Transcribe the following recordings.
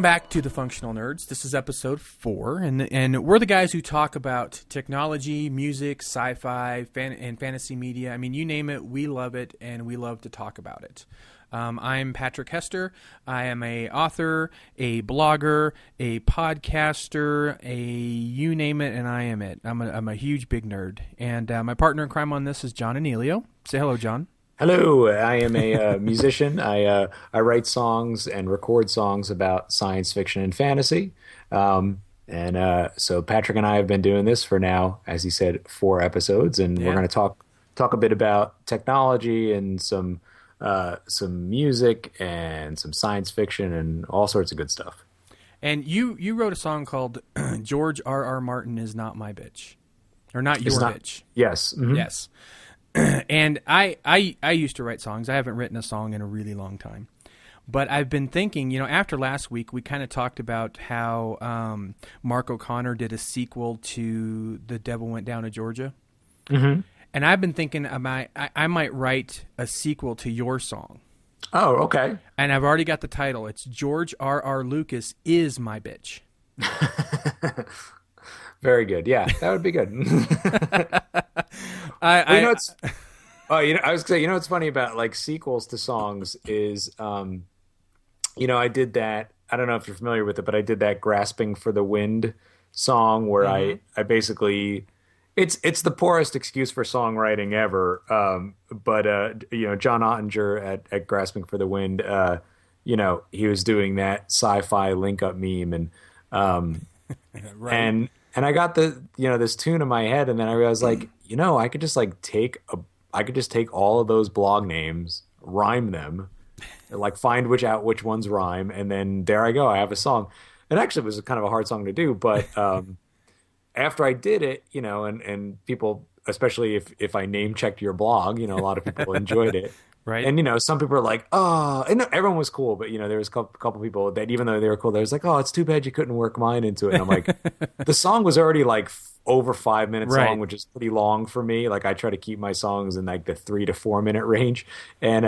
Welcome back to the Functional Nerds. This is episode 4, and we're the guys who talk about technology, music, sci-fi, and fantasy media. I mean, you name it, we love it, and we love to talk about it. I'm Patrick Hester. I am a author, a blogger, a podcaster, a you name it, and I am it. I'm a huge big nerd. And my partner in crime on this is John Anelio. Say hello, John. Hello, I am a musician. I write songs and record songs about science fiction and fantasy. So Patrick and I have been doing this for now, as he said, 4 episodes, and we're going to talk a bit about technology and some music and some science fiction and all sorts of good stuff. And you wrote a song called George R.R. Martin is Not My Bitch. Or Not Your Bitch. Yes. Mm-hmm. Yes. And I used to write songs. I haven't written a song in a really long time. But I've been thinking, after last week, we kind of talked about how Mark O'Connor did a sequel to The Devil Went Down to Georgia. Mm-hmm. And I've been thinking I might write a sequel to your song. Oh, okay. And I've already got the title. It's George R.R. Lucas is My Bitch. Very good. Yeah, that would be good. I was gonna say, what's funny about like sequels to songs is, I did that. I don't know if you're familiar with it, but I did that "Grasping for the Wind" song where I basically, it's the poorest excuse for songwriting ever. But John Ottinger at Grasping for the Wind, he was doing that sci-fi link-up meme and right. And I got this tune in my head, and then I realized, I could just take all of those blog names, rhyme them, find which ones rhyme, and then there I go. I have a song. It actually was kind of a hard song to do, but after I did it, and people, especially if I name checked your blog, a lot of people enjoyed it. Right. And, some people are like, oh, and everyone was cool. But, there was a couple people that even though they were cool, they was like, oh, it's too bad you couldn't work mine into it. And I'm like, the song was already over 5 minutes long, which is pretty long for me. I try to keep my songs in the 3 to 4 minute range. And,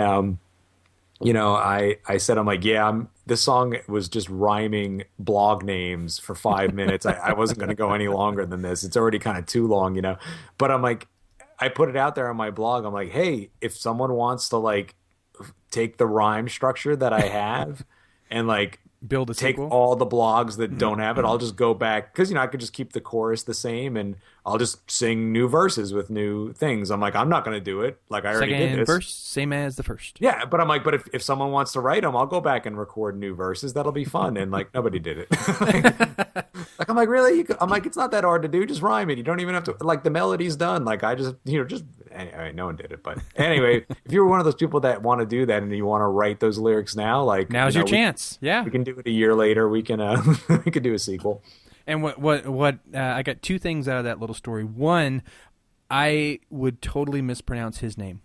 I said, I'm like, this song was just rhyming blog names for 5 minutes. I wasn't going to go any longer than this. It's already kind of too long, But I'm like, I put it out there on my blog. I'm like, hey, if someone wants to take the rhyme structure that I have and build a take sequel? all the blogs that don't have it, I'll just go back because I could just keep the chorus the same and I'll just sing new verses with new things. I'm like, I'm not going to do it. I already did this. Second verse, same as the first. Yeah, but I'm like, but if someone wants to write them, I'll go back and record new verses. That'll be fun. And nobody did it. I'm like, really? I'm like, it's not that hard to do. Just rhyme it. You don't even have to, the melody's done. I just, anyway, no one did it. But anyway, if you're one of those people that want to do that and you want to write those lyrics now, now's your chance. Yeah. We can do it a year later. We can, we could do a sequel. And what I got 2 things out of that little story. One, I would totally mispronounce his name.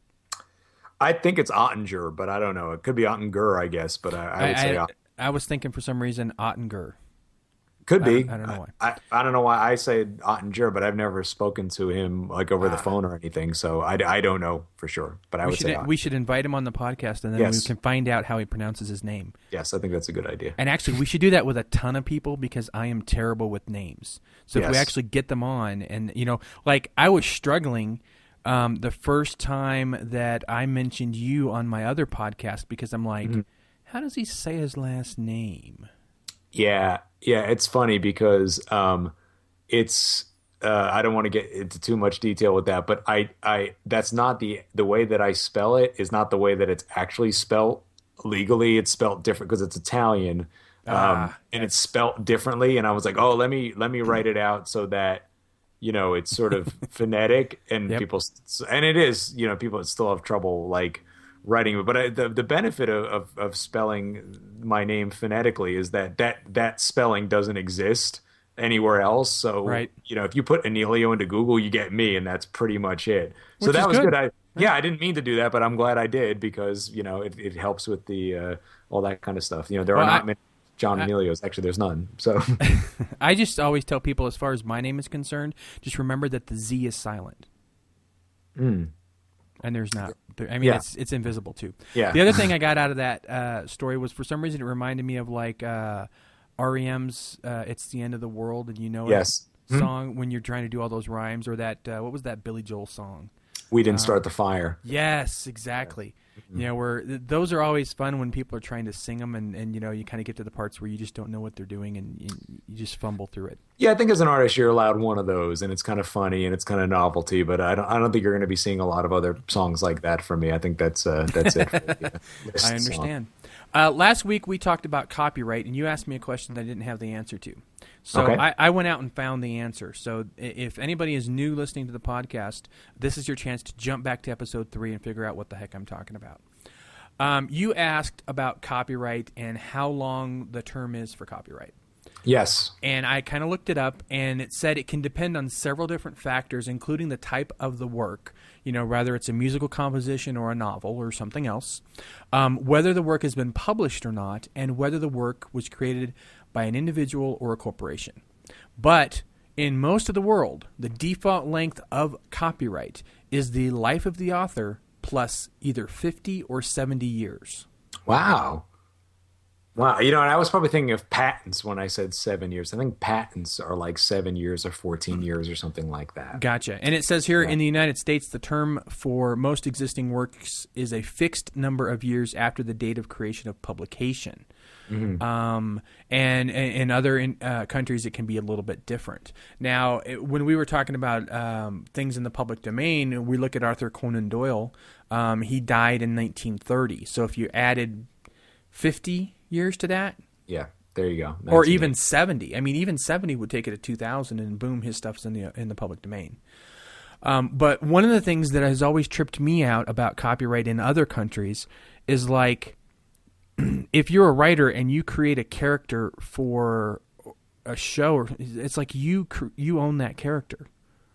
I think it's Ottinger, but I don't know. It could be Ottinger, I guess, but I would say Ottinger. I was thinking for some reason Ottinger. Could be. I don't know why. I don't know why I say Ottinger, but I've never spoken to him over the phone or anything, so I don't know for sure. But I would say we should invite him on the podcast, and then we can find out how he pronounces his name. Yes, I think that's a good idea. And actually, we should do that with a ton of people because I am terrible with names. So if we actually get them on, and I was struggling the first time that I mentioned you on my other podcast because I'm like, how does he say his last name? Yeah, it's funny because it's I don't want to get into too much detail with that, but I that's not the way that I spell it is not the way that it's actually spelled legally. It's spelled different because it's Italian, and it's spelled differently. And I was like, oh, let me write it out so that it's sort of phonetic and people, and it is people still have trouble writing it. But the benefit of spelling my name phonetically is that spelling doesn't exist anywhere else. So, if you put Anelio into Google, you get me, and that's pretty much it. So that was good. I didn't mean to do that, but I'm glad I did because, it helps with the all that kind of stuff. There are not many John Anelios. Actually, there's none. So I just always tell people, as far as my name is concerned, just remember that the Z is silent. And there's not. I mean, Yeah. it's invisible too. Yeah. The other thing I got out of that story was, for some reason, it reminded me of like REM's "It's the End of the World" and Yes. song when you're trying to do all those rhymes, or that what was that Billy Joel song? We didn't start the fire. Yes, exactly. Where those are always fun when people are trying to sing them, and you kind of get to the parts where you just don't know what they're doing, and you just fumble through it. Yeah, I think as an artist, you're allowed one of those, and it's kind of funny and it's kind of novelty. But I don't think you're going to be seeing a lot of other songs like that from me. I think that's it. For the, I understand. Last week we talked about copyright, and you asked me a question that I didn't have the answer to. So Okay. I went out and found the answer. So if anybody is new listening to the podcast, this is your chance to jump back to episode 3 and figure out what the heck I'm talking about. You asked about copyright and how long the term is for copyright. Yes. And I kind of looked it up, and it said it can depend on several different factors, including the type of the work, whether it's a musical composition or a novel or something else, whether the work has been published or not, and whether the work was created by an individual or a corporation. But in most of the world, the default length of copyright is the life of the author plus either 50 or 70 years. Wow. Wow. And I was probably thinking of patents when I said 7 years. I think patents are like 7 years or 14 years or something like that. Gotcha. And it says here in the United States, the term for most existing works is a fixed number of years after the date of creation of publication. And in other countries, it can be a little bit different. Now, when we were talking about things in the public domain, we look at Arthur Conan Doyle. He died in 1930. So if you added 50 years to that, Yeah. There you go. or even 70. I mean, even 70 would take it to 2000, and boom, his stuff's in the public domain. But one of the things that has always tripped me out about copyright in other countries is like, if you're a writer and you create a character for a show, it's like you own that character.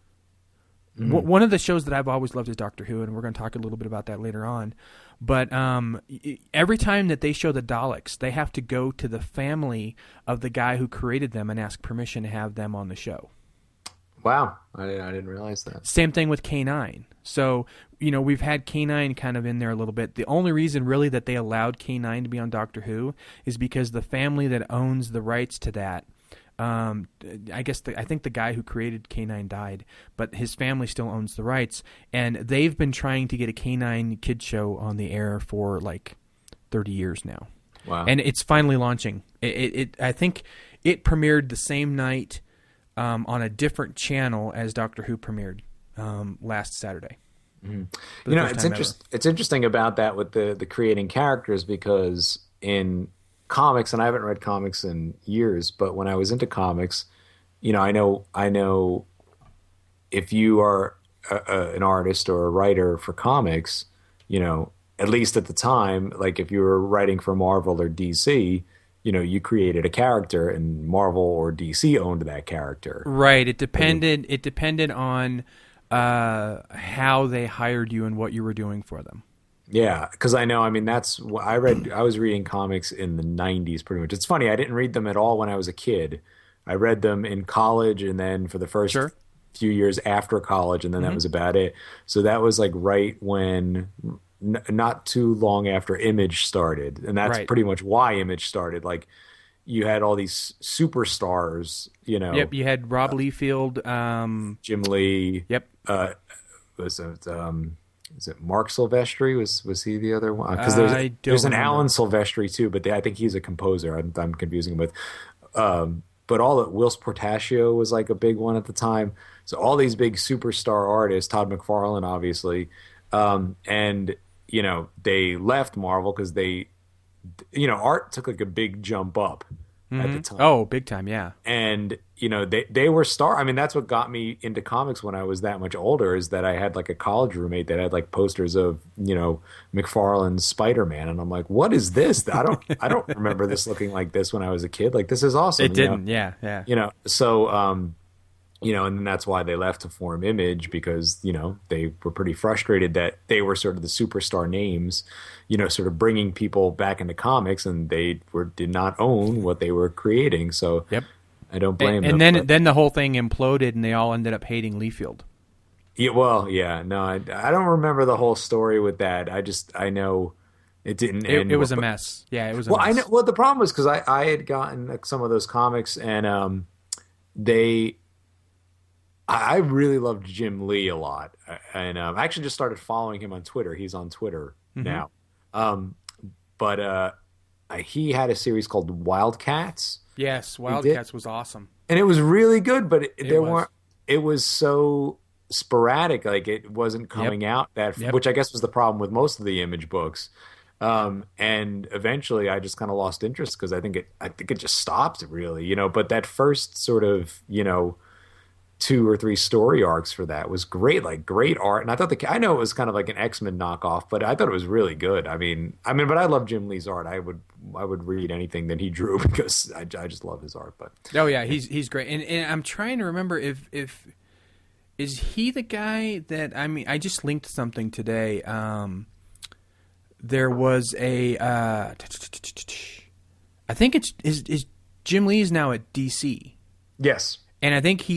One of the shows that I've always loved is Doctor Who, and we're going to talk a little bit about that later on. But every time that they show the Daleks, they have to go to the family of the guy who created them and ask permission to have them on the show. Wow. I didn't realize that. Same thing with K9. So, we've had K9 kind of in there a little bit. The only reason really that they allowed K9 to be on Doctor Who is because the family that owns the rights to that, I think the guy who created K9 died, but his family still owns the rights, and they've been trying to get a K9 kid show on the air for like 30 years now. Wow. And it's finally launching. I think it premiered the same night on a different channel as Doctor Who premiered last Saturday. It's interesting about that with the creating characters, because in comics, and I haven't read comics in years, but when I was into comics, I know if you are an artist or a writer for comics, at least at the time, like if you were writing for Marvel or DC, you created a character, and Marvel or DC owned that character. Right. It depended. It depended on how they hired you and what you were doing for them. Yeah, because that's what I read. I was reading comics in the 90s pretty much. It's funny, I didn't read them at all when I was a kid. I read them in college, and then for the first few years after college, and then that was about it. So that was like right when, not too long after Image started. And that's pretty much why Image started. Like, you had all these superstars, Yep, you had Rob Liefeld. Jim Lee. Yep. Is it Mark Silvestri? Was he the other one? Because there's an Alan Silvestri too, but I think he's a composer. I'm confusing him with. But Whilce Portacio was like a big one at the time. So all these big superstar artists, Todd McFarlane, obviously, and they left Marvel because art took like a big jump up at the time. Oh, big time, yeah. And they were that's what got me into comics when I was that much older, is that I had like a college roommate that had like posters of McFarlane's Spider-Man, and I'm like, what is this? I don't remember this looking like this when I was a kid. Like, this is awesome. It didn't, yeah. So and then that's why they left to form Image, because they were pretty frustrated that they were sort of the superstar names, sort of bringing people back into comics, and they did not own what they were creating. So yep. I don't blame them. And then the whole thing imploded, and they all ended up hating Liefeld. Yeah, well, yeah, no, I don't remember the whole story with that. I know it didn't It end was well. a But, mess. Yeah, it was a well, I know. mess. Well, the problem was because I had gotten like, some of those comics, and they I really loved Jim Lee a lot, and I actually just started following him on Twitter. He's on Twitter Hmm. now, um, but he had a series called Wildcats. Yes, He did, Wildcats was awesome. and it was really good, but It there was. weren't. It was so sporadic, like it wasn't Yep. coming out that, Yep. which I guess was the problem with most of the Image books. And eventually, I just kind of lost interest because I think it just stopped really, But that first sort of, two or three story arcs for that was great, like great art. And I thought I know it was kind of like an X-Men knockoff, but I thought it was really good. But I love Jim Lee's art. I would read anything that he drew because I just love his art. But Oh yeah, he's great. And I'm trying to remember if is he the guy that I just linked something today. There was a I think it's is Jim Lee is now at DC. yes, And I think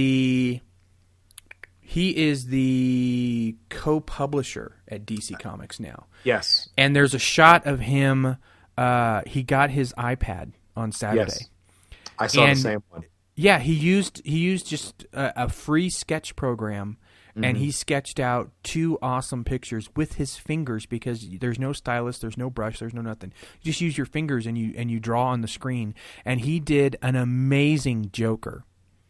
he is the co-publisher at DC Comics now. yes, And there's a shot of him. He got his iPad on Saturday. yes, I saw the And same one. yeah, he used just a free sketch program, and he sketched out two awesome pictures with his fingers because there's no stylus, there's no brush, there's no nothing. You just use your fingers and you draw on the screen. And he did an amazing Joker.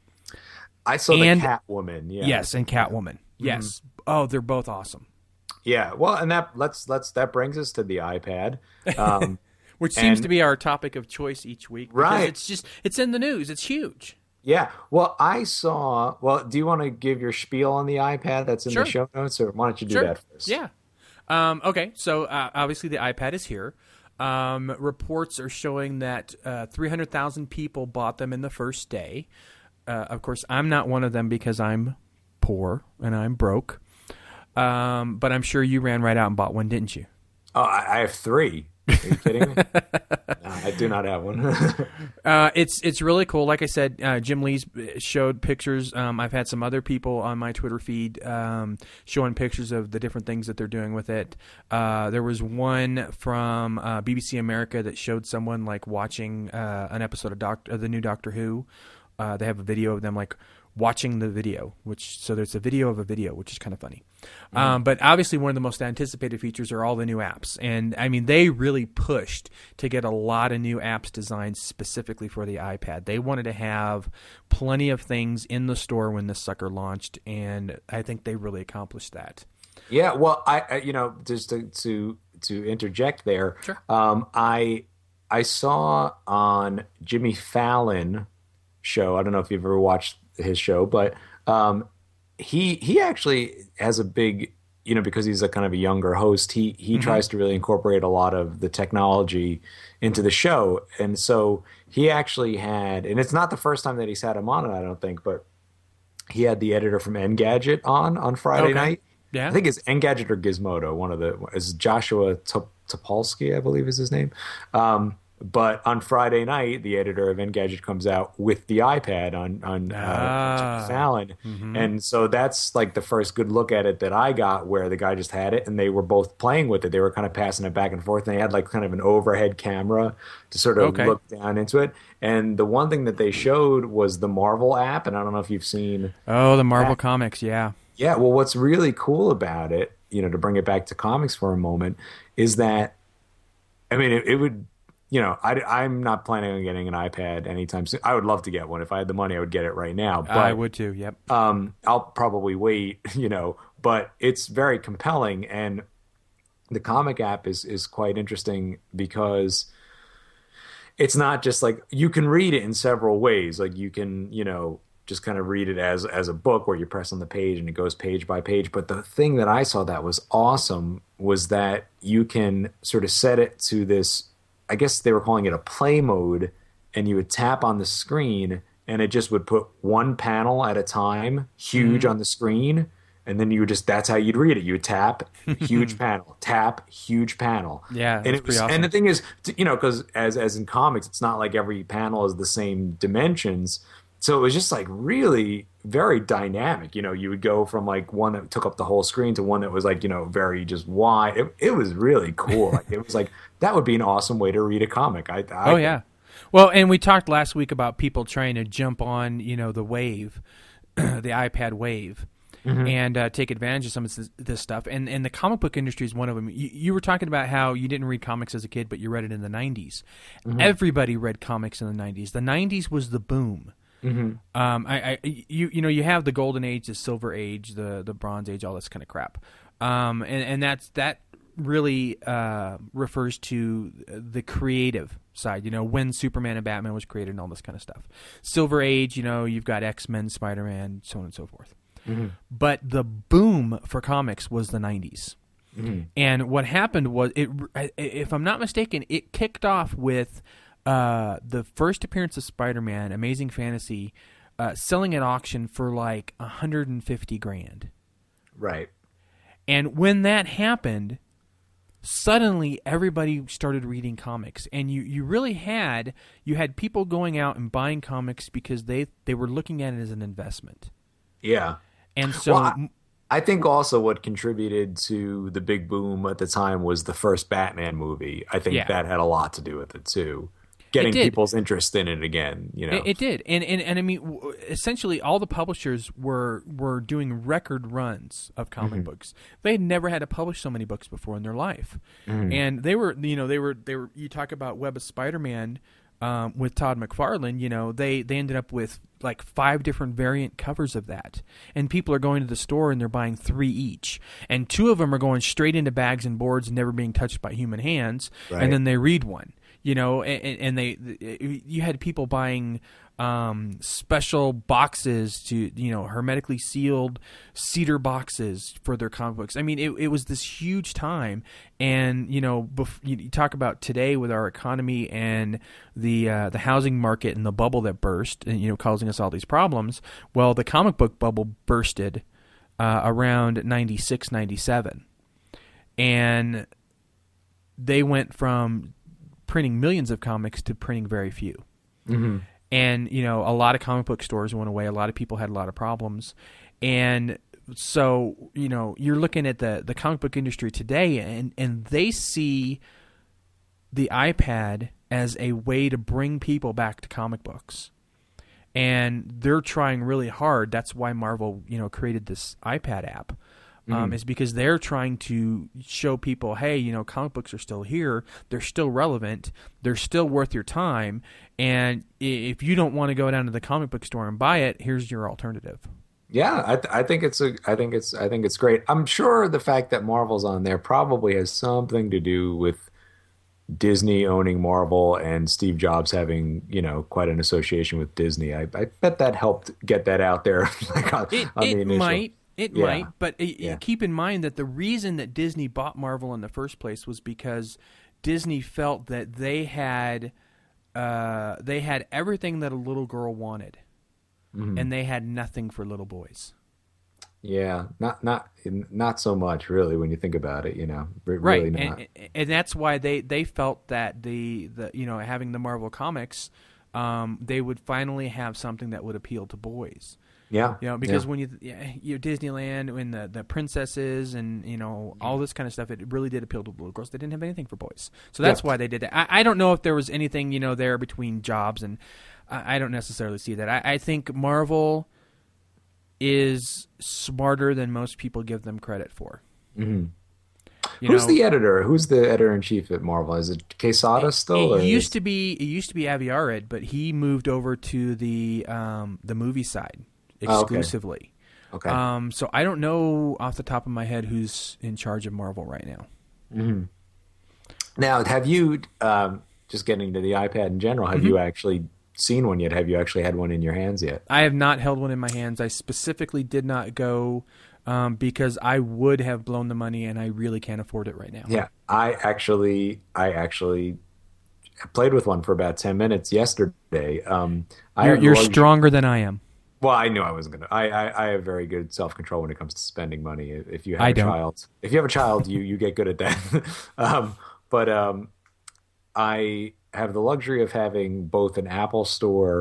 I saw And the Catwoman. Yeah. yes, and Catwoman. Yes. Oh, they're both awesome. Yeah. Well, and that brings us to the iPad. Um, Which seems And- to be our topic of choice each week. Because Right. it's in the news. It's huge. yeah. Well, do you want to give your spiel on the iPad that's in Sure. the show notes, or why don't you do Sure. that first? Yeah. Okay. So obviously the iPad is here. Reports are showing that 300,000 people bought them in the first day. Of course, I'm not one of them because I'm poor and I'm broke. But I'm sure you ran right out and bought one, didn't you? Oh, I have three. Are you kidding me? No, I do not have one. It's really cool. Like I said, Jim Lee's showed pictures. I've had some other people on my Twitter feed showing pictures of the different things that they're doing with it. There was one from BBC America that showed someone like watching an episode of the new Doctor Who. They have a video of them like watching the video, so there's a video of a video, which is kind of funny. But obviously one of the most anticipated features are all the new apps. And I mean, they really pushed to get a lot of new apps designed specifically for the iPad. They wanted to have plenty of things in the store when this sucker launched. And I think they really accomplished that. Yeah. Well, just to interject there. Sure. I saw on Jimmy Fallon show. I don't know if you've ever watched his show, but he actually has a big, because he's a kind of a younger host, he tries to really incorporate a lot of the technology into the show. And so he actually had, and it's not the first time that he's had him on, I don't think, but he had the editor from Engadget on Friday Okay. night. Yeah. I think it's Engadget or Gizmodo. Is Joshua Topolsky, I believe is his name. But on Friday night, the editor of Engadget comes out with the iPad on Jimmy Fallon, and so that's like the first good look at it that I got, where the guy just had it and they were both playing with it. They were kind of passing it back and forth, and they had like kind of an overhead camera to sort of Okay. look down into it. And the one thing that they showed was the Marvel app, and I don't know if you've seen. Oh, the Marvel comics. Yeah. Yeah, well, what's really cool about it, to bring it back to comics for a moment, is that, I mean, it would. I'm not planning on getting an iPad anytime soon. I would love to get one. If I had the money, I would get it right now. But I would too. Yep. I'll probably wait, but it's very compelling. And the comic app is quite interesting because it's not just like you can read it in several ways. Like you can, just kind of read it as a book where you press on the page and it goes page by page. But the thing that I saw that was awesome was that you can sort of set it to this, I guess they were calling it a play mode, and you would tap on the screen and it just would put one panel at a time, huge on the screen. And then you would that's how you'd read it. You would tap, huge panel, tap, huge panel. Yeah, and that's pretty awesome. And the thing is, because as in comics, it's not like every panel is the same dimensions. So it was just like really very dynamic. You would go from like one that took up the whole screen to one that was like, very just wide. It was really cool. Like, it was like, that would be an awesome way to read a comic. Oh, yeah. Well, and we talked last week about people trying to jump on, the wave, the iPad wave, and take advantage of some of this stuff. And the comic book industry is one of them. You were talking about how you didn't read comics as a kid, but you read it in the 90s. Everybody read comics in the 90s. The 90s was the boom. You have the golden age, the silver age, the bronze age, all this kind of crap. And that really refers to the creative side, when Superman and Batman was created and all this kind of stuff. Silver age, you've got X-Men, Spider-Man, so on and so forth. But the boom for comics was the 90s. And what happened was, if I'm not mistaken, it kicked off with the first appearance of Spider-Man, Amazing Fantasy, selling at auction for like $150,000. Right. And when that happened, suddenly everybody started reading comics, and you really had people going out and buying comics because they were looking at it as an investment. Yeah. And so I think also what contributed to the big boom at the time was the first Batman movie. I think that had a lot to do with it too. Getting people's interest in it again, It did. And I mean, essentially all the publishers were doing record runs of comic books. They had never had to publish so many books before in their life. And they were you talk about Web of Spider-Man with Todd McFarlane, they ended up with like 5 different variant covers of that. And people are going to the store and they're buying 3 each. And 2 of them are going straight into bags and boards and never being touched by human hands. Right. And then they read one. And you had people buying special boxes to, hermetically sealed cedar boxes for their comic books. I mean, it was this huge time. And, you talk about today with our economy and the housing market and the bubble that burst, and, causing us all these problems. Well, the comic book bubble bursted around 96, 97. And they went from printing millions of comics to printing very few. And, a lot of comic book stores went away. A lot of people had a lot of problems. And so, you're looking at the comic book industry today, and they see the iPad as a way to bring people back to comic books. And they're trying really hard. That's why Marvel, created this iPad app. Is because they're trying to show people, hey, comic books are still here. They're still relevant. They're still worth your time. And if you don't want to go down to the comic book store and buy it, here's your alternative. Yeah, I think it's great. I'm sure the fact that Marvel's on there probably has something to do with Disney owning Marvel and Steve Jobs having, quite an association with Disney. I bet that helped get that out there. It might. It might, but keep in mind that the reason that Disney bought Marvel in the first place was because Disney felt that they had everything that a little girl wanted, and they had nothing for little boys. Yeah, not so much really when you think about it, really right? Not. And that's why they felt that the having the Marvel comics, they would finally have something that would appeal to boys. Yeah, because when you Disneyland and the princesses and all this kind of stuff, it really did appeal to little girls. They didn't have anything for boys, so that's why they did it. I don't know if there was anything there between Jobs, and I don't necessarily see that. I think Marvel is smarter than most people give them credit for. Who's the editor? Who's the editor in chief at Marvel? Is it Quesada still? It used to be Avi Arad, but he moved over to the movie side exclusively. Okay. So I don't know off the top of my head who's in charge of Marvel right now. Now, have you just getting to the iPad in general? Have you actually seen one yet? Have you actually had one in your hands yet? I have not held one in my hands. I specifically did not go because I would have blown the money, and I really can't afford it right now. Yeah, I actually played with one for about 10 minutes yesterday. You're stronger than I am. Well, I knew I wasn't going to. I have very good self-control when it comes to spending money. If you have a child, you get good at that. But I have the luxury of having both an Apple store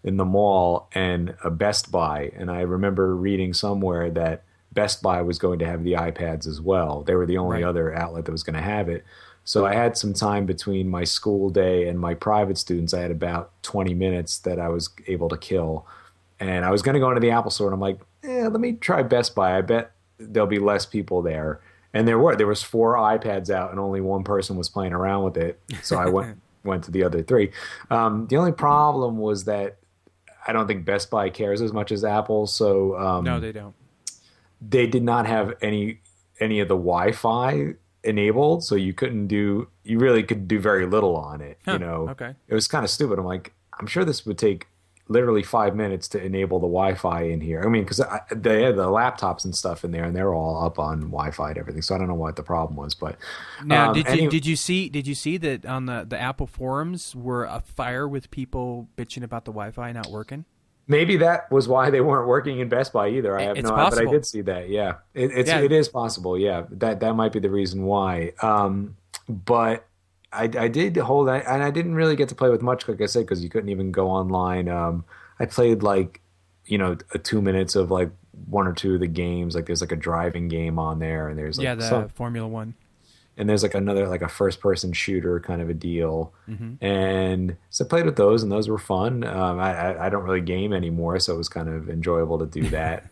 in the mall and a Best Buy. And I remember reading somewhere that Best Buy was going to have the iPads as well. They were the only Right. other outlet that was going to have it. So I had some time between my school day and my private students. I had about 20 minutes that I was able to kill. And I was going to go into the Apple store and I'm like, let me try Best Buy. I bet there'll be less people there. And there was 4 iPads out and only one person was playing around with it. So I went to the other 3. The only problem was that I don't think Best Buy cares as much as Apple. So No, they don't. they did not have any of the Wi-Fi enabled, so you really could do very little on it. Huh, You know, okay. it was kind of stupid. I'm like, I'm sure this would take literally 5 minutes to enable the Wi-Fi in here. I mean, because they had the laptops and stuff in there, and they're all up on Wi-Fi and everything. So I don't know what the problem was, but Now, anyway, did you see that on the Apple forums were afire with people bitching about the Wi-Fi not working? maybe that was why they weren't working in Best Buy either. I have It's no idea, but I possible. did see that. Yeah, Yeah. it is possible. Yeah, that might be the reason why. But I did hold that, and I didn't really get to play with much, like I said, because you couldn't even go online. I played like, 2 minutes of like one or two of the games. Like there's like a driving game on there, and there's like Yeah, the Formula One. and there's like another like a first person shooter kind of a deal. Hmm. And so I played with those, and those were fun. I don't really game anymore, so it was kind of enjoyable to do that.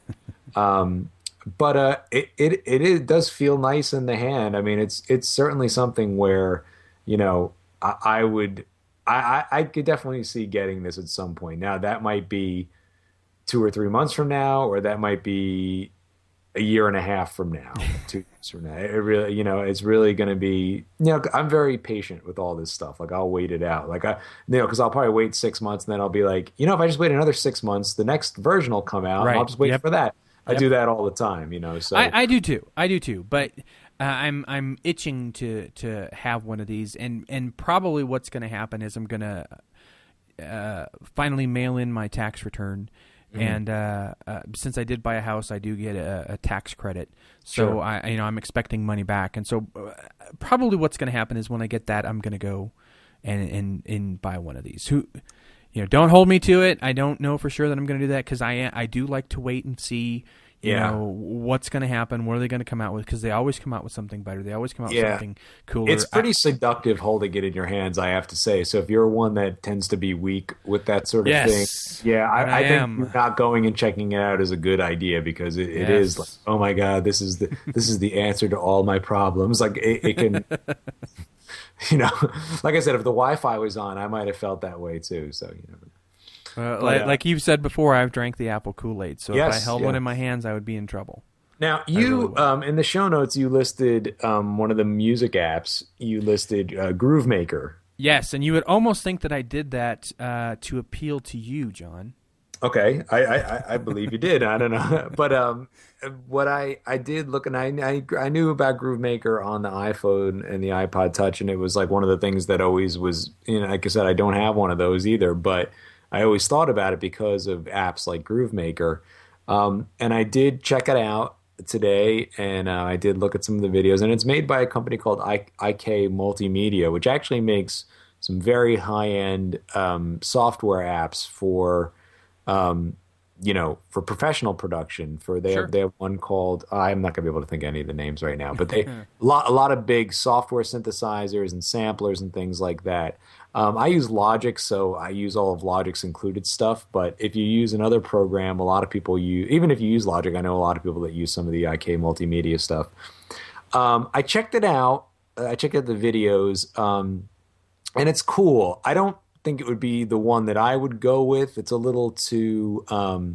But it does feel nice in the hand. I mean, it's certainly something where, I would I could definitely see getting this at some point. Now that might be 2 or 3 months from now, or that might be a year and a half from now, 2 years from now. It really, it's really going to be, I'm very patient with all this stuff. Like I'll wait it out. Like because I'll probably wait 6 months and then I'll be like, if I just wait another 6 months, the next version will come out and I'll Right. just wait Yep. for that. I Yep. do that all the time, so I do too. I do too. But I'm itching to have one of these, and probably what's going to happen is I'm going to finally mail in my tax return. And since I did buy a house, I do get a tax credit. So Sure. I'm expecting money back. And so probably what's going to happen is when I get that, I'm going to go and buy one of these. Don't hold me to it. I don't know for sure that I'm going to do that because I do like to wait and see. What's going to happen? What are they going to come out with? Because they always come out with something better. They always come out with Yeah. something cooler. It's pretty seductive holding it in your hands, I have to say. So if you're one that tends to be weak with that sort of Yes. thing, yeah, And I I am. think not going and checking it out is a good idea because it Yes. is like, oh my God, this is the answer to all my problems. Like it can, like I said, if the Wi-Fi was on, I might have felt that way too. So like you've said before, I've drank the apple Kool-Aid. So if I Yes, held yeah. one in my hands, I would be in trouble. Now really you would. in the show notes you listed one of the music apps. You listed Groovemaker. Yes, and you would almost think that I did that to appeal to you, John. Okay, I believe you did. I don't know, but what I did look, and I knew about Groovemaker on the iPhone and the iPod Touch, and it was like one of the things that always was. Like I said, I don't have one of those either, but I always thought about it because of apps like Groovemaker, and I did check it out today, and I did look at some of the videos, and it's made by a company called IK Multimedia, which actually makes some very high-end software apps for for professional production. Sure. They have one called I'm not gonna be able to think of any of the names right now, but they a lot of big software synthesizers and samplers and things like that. I use Logic, so I use all of Logic's included stuff. But if you use another program, a lot of people use. Even if you use Logic, I know a lot of people that use some of the IK Multimedia stuff. I checked it out. I checked out the videos, and it's cool. I don't think it would be the one that I would go with. It's a little too,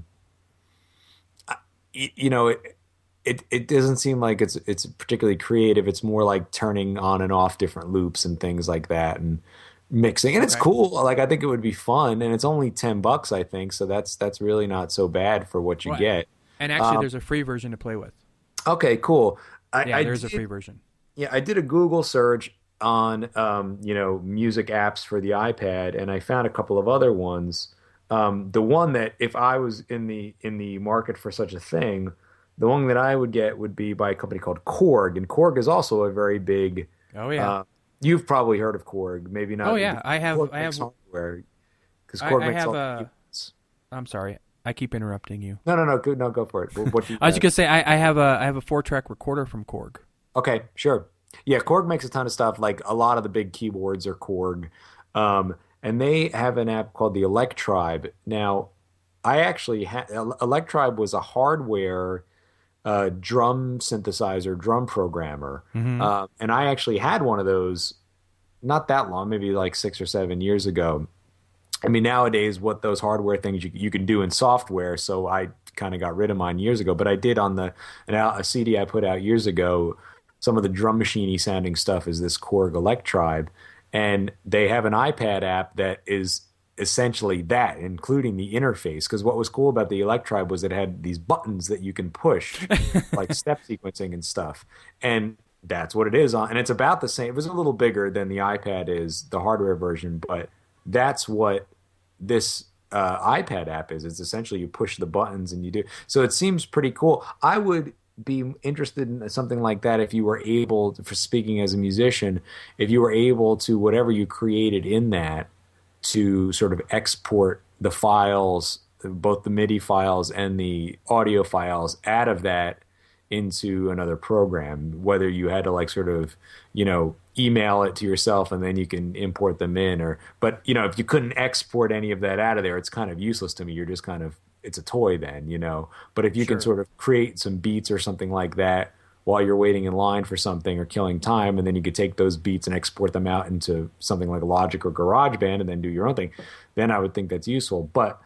it doesn't seem like it's particularly creative. It's more like turning on and off different loops and things like that, and mixing. And it's Okay. cool. Like I think it would be fun, and it's only $10, I think. So that's really not so bad for what you Well, get. And actually, there's a free version to play with. Okay, cool. Yeah, there's a did- free version. Yeah, I did a Google search on music apps for the iPad, and I found a couple of other ones. The one that if I was in the market for such a thing, the one that I would get would be by a company called Korg, and Korg is also a very big. Oh yeah. You've probably heard of Korg, maybe not. Oh, yeah. I have- Korg I makes have- hardware because I Korg makes have all the a- keyboards. I'm sorry. I keep interrupting you. No, good. No, go for it. What do you I was have? just gonna say I have a 4-track recorder from Korg. Okay, sure. Yeah, Korg makes a ton of stuff. Like a lot of the big keyboards are Korg. And they have an app called the Electribe. Now, I actually Electribe was a hardware drum synthesizer, drum programmer. Mm-hmm. And I actually had one of those not that long, maybe like 6 or 7 years ago. I mean, nowadays, what those hardware things you can do in software. So I kind of got rid of mine years ago, but I did on a CD I put out years ago. Some of the drum machiney sounding stuff is this Korg Electribe, and they have an iPad app that is essentially that, including the interface. Because what was cool about the Electribe was it had these buttons that you can push, like step sequencing and stuff, and that's what it is on. And it's about the same. It was a little bigger than the iPad is, the hardware version, but that's what this iPad app is. It's essentially you push the buttons and you do. So it seems pretty cool. I would be interested in something like that if you were able, for speaking as a musician, if you were able to, whatever you created in that, to sort of export the files, both the MIDI files and the audio files out of that into another program, whether you had to like sort of, email it to yourself and then you can import them in, but if you couldn't export any of that out of there, it's kind of useless to me. You're just kind of, it's a toy then, but if you Sure. can sort of create some beats or something like that while you're waiting in line for something or killing time, and then you could take those beats and export them out into something like Logic or GarageBand and then do your own thing, then I would think that's useful. But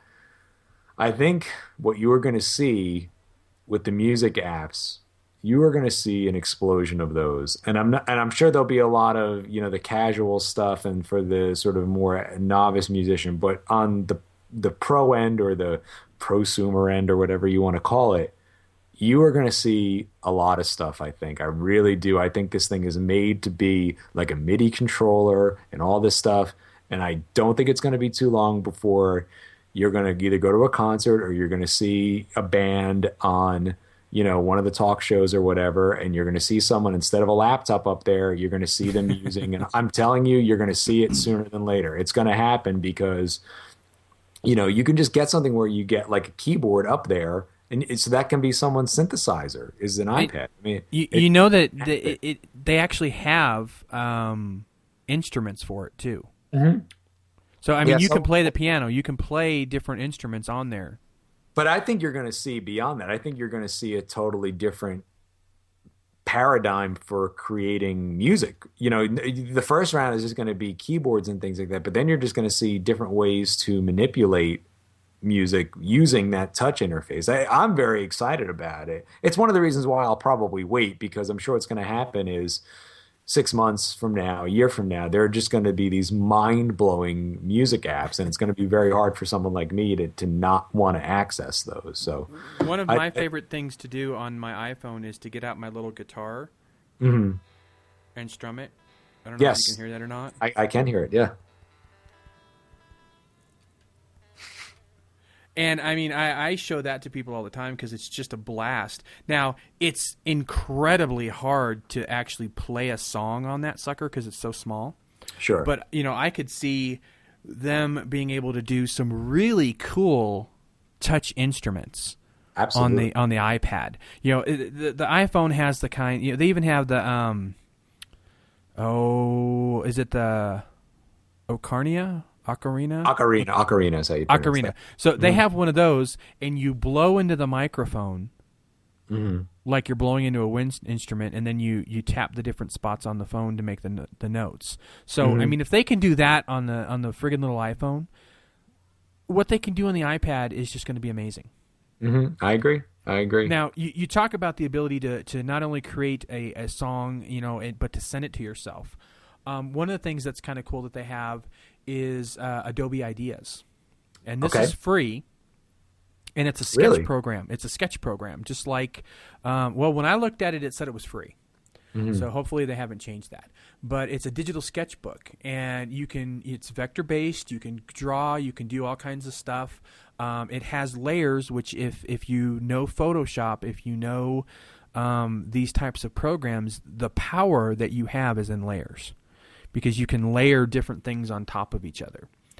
I think what you are going to see with the music apps, you are going to see an explosion of those, and I'm sure there'll be a lot of the casual stuff and for the sort of more novice musician, but on the pro end or the prosumer end or whatever you want to call it, you are going to see a lot of stuff. I think I really do. I think this thing is made to be like a MIDI controller and all this stuff, and I don't think it's going to be too long before you're going to either go to a concert or you're going to see a band on one of the talk shows or whatever, and you're going to see someone, instead of a laptop up there, you're going to see them using, and I'm telling you, you're going to see it sooner than later. It's going to happen because, you can just get something where you get like a keyboard up there, and so that can be someone's synthesizer, is an iPad. I mean, they actually have instruments for it too. Mm-hmm. So I mean, you can play the piano, you can play different instruments on there. But I think you're going to see beyond that. I think you're going to see a totally different paradigm for creating music. The first round is just going to be keyboards and things like that, but then you're just going to see different ways to manipulate music using that touch interface. I'm very excited about it. It's one of the reasons why I'll probably wait, because I'm sure what's going to happen is 6 months from now, a year from now, there are just going to be these mind-blowing music apps, and it's going to be very hard for someone like me to not want to access those. So, one of my favorite things to do on my iPhone is to get out my little guitar mm-hmm. and strum it. I don't know if you can hear that or not. I can hear it, yeah. And I mean, I show that to people all the time because it's just a blast. Now, it's incredibly hard to actually play a song on that sucker because it's so small. Sure. But, I could see them being able to do some really cool touch instruments. Absolutely. on the iPad. The iPhone has the kind, they even have the, is it the Ocarina? Ocarina is how you pronounce Ocarina. that. So they have one of those, and you blow into the microphone like you're blowing into a wind instrument, and then you tap the different spots on the phone to make the notes. So I mean, if they can do that on the friggin' little iPhone, what they can do on the iPad is just going to be amazing. I agree. Now, you talk about the ability to not only create a song, but to send it to yourself. One of the things that's kind of cool that they have is Adobe Ideas, and this is free, and it's a sketch program. It's a sketch program, just like when I looked at it, it said it was free. So hopefully they haven't changed that. But it's a digital sketchbook, and it's vector based. You can draw. You can do all kinds of stuff. It has layers, which if you know Photoshop, if you know these types of programs, the power that you have is in layers, because you can layer different things on top of each other.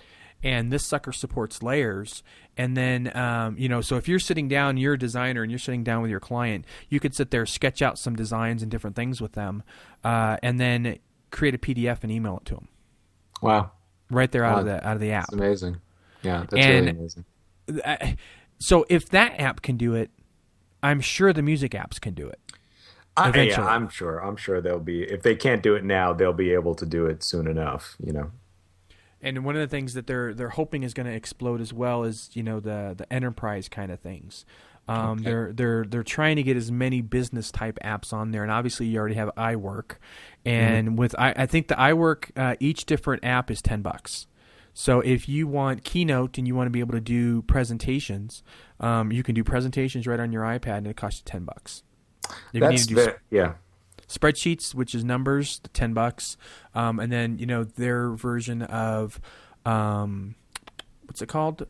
and this sucker supports layers. And then, so if you're sitting down, you're a designer, and you're sitting down with your client, you could sit there, sketch out some designs and different things with them, and then create a PDF and email it to them. Wow! Right there out of the app. That's amazing. Yeah, that's really amazing. So if that app can do it, I'm sure the music apps can do it. Yeah, I'm sure they'll be. If they can't do it now, they'll be able to do it soon enough. And one of the things that they're hoping is going to explode as well is the enterprise kind of things. Okay. They're trying to get as many business type apps on there, and obviously you already have iWork, and with I think the iWork each different app is $10. So if you want Keynote and you want to be able to do presentations, you can do presentations right on your iPad, and it costs you $10. Yeah. Spreadsheets, which is numbers, $10, and then their version of what's it called?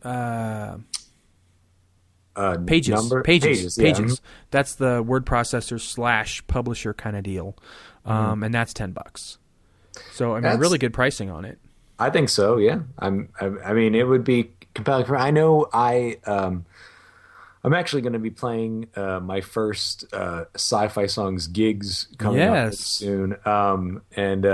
Pages. Pages. Yeah. That's the word processor / publisher kind of deal, and that's $10. So that's really good pricing on it. I think so. Yeah. I mean, it would be compelling. I know I'm actually going to be playing my first Sci-Fi Songs gigs coming up soon, and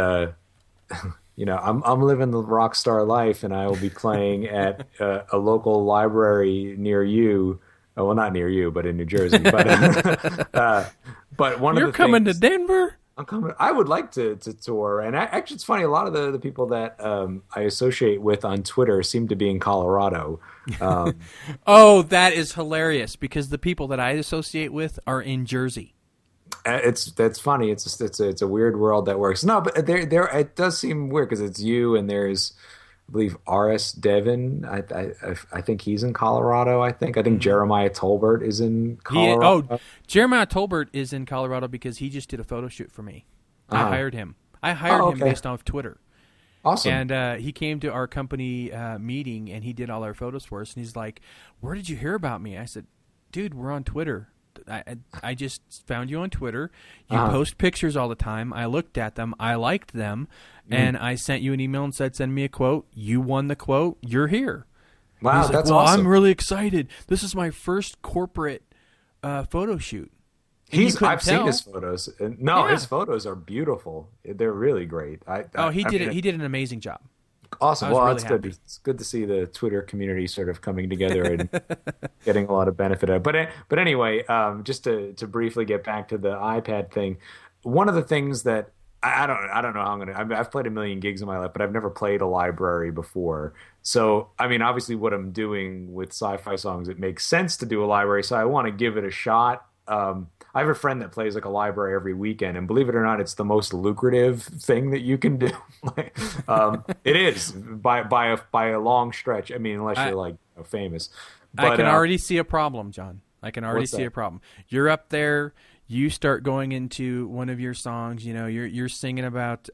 I'm living the rock star life, and I will be playing at a local library near you. Well, not near you, but in New Jersey. But one You're of the coming things, to Denver. I'm coming. I would like to tour, and actually, it's funny. A lot of the people that I associate with on Twitter seem to be in Colorado. Oh, that is hilarious because the people that I associate with are in Jersey. That's funny. It's a weird world that works. No, but there it does seem weird because it's you and there's, I believe, R.S. Devin. I think he's in Colorado. I think Jeremiah Tolbert is in Colorado. Jeremiah Tolbert is in Colorado because he just did a photo shoot for me. I hired him. Him based off Twitter. Awesome. And he came to our company meeting, and he did all our photos for us. And he's like, "Where did you hear about me?" I said, "Dude, we're on Twitter. I just found you on Twitter. You post pictures all the time. I looked at them. I liked them. And I sent you an email and said, send me a quote. You won the quote. You're here." Wow, that's awesome. I'm really excited. This is my first corporate photo shoot. I've seen his photos. His photos are beautiful. They're really great. He did an amazing job. Awesome. Well, that's good. It's good to see the Twitter community sort of coming together and getting a lot of benefit out of it. But anyway, just to briefly get back to the iPad thing, one of the things that I don't know how I'm gonna. I've played a million gigs in my life, but I've never played a library before. So I mean, obviously, what I'm doing with Sci-Fi Songs, it makes sense to do a library. So I want to give it a shot. I have a friend that plays like a library every weekend, and believe it or not, it's the most lucrative thing that you can do. It is by a long stretch. I mean, unless you're famous. But, I can already see a problem, John. I can already see a problem. You're up there. You start going into one of your songs. You're singing about.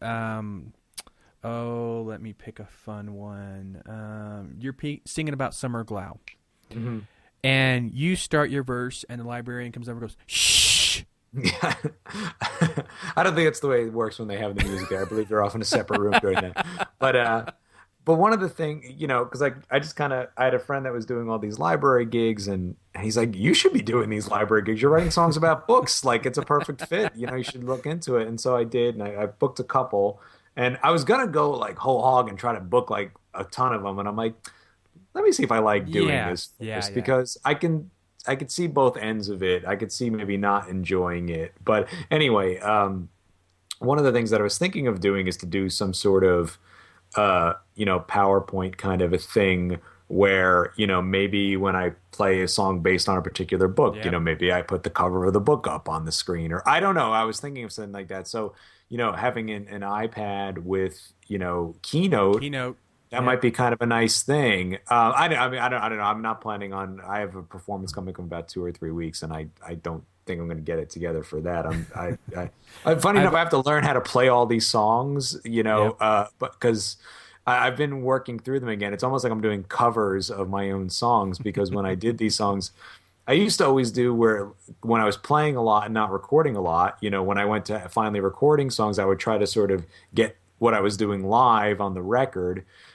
Let me pick a fun one. You're singing about Summer Glau. Mm-hmm. And you start your verse, and the librarian comes over and goes, "Shh." Yeah. I don't think it's the way it works when they have the music there. I believe they're off in a separate room doing that. But one of the things, because I had a friend that was doing all these library gigs, and he's like, "You should be doing these library gigs. You're writing songs about books. Like, it's a perfect fit. You should look into it." And so I did, and I booked a couple. And I was gonna go like whole hog and try to book like a ton of them, and I'm like, let me see if I like doing this because I could see both ends of it. I could see maybe not enjoying it. But anyway, one of the things that I was thinking of doing is to do some sort of, PowerPoint kind of a thing where, maybe when I play a song based on a particular book, maybe I put the cover of the book up on the screen, or I don't know. I was thinking of something like that. So, having an iPad with, Keynote. That might be kind of a nice thing. I don't know. I'm not planning on. I have a performance coming up in about 2 or 3 weeks, and I don't think I'm going to get it together for that. Funny enough, I have to learn how to play all these songs. But because I've been working through them again. It's almost like I'm doing covers of my own songs because when I did these songs, I used to always do when I was playing a lot and not recording a lot. When I went to finally recording songs, I would try to sort of get what I was doing live on the record.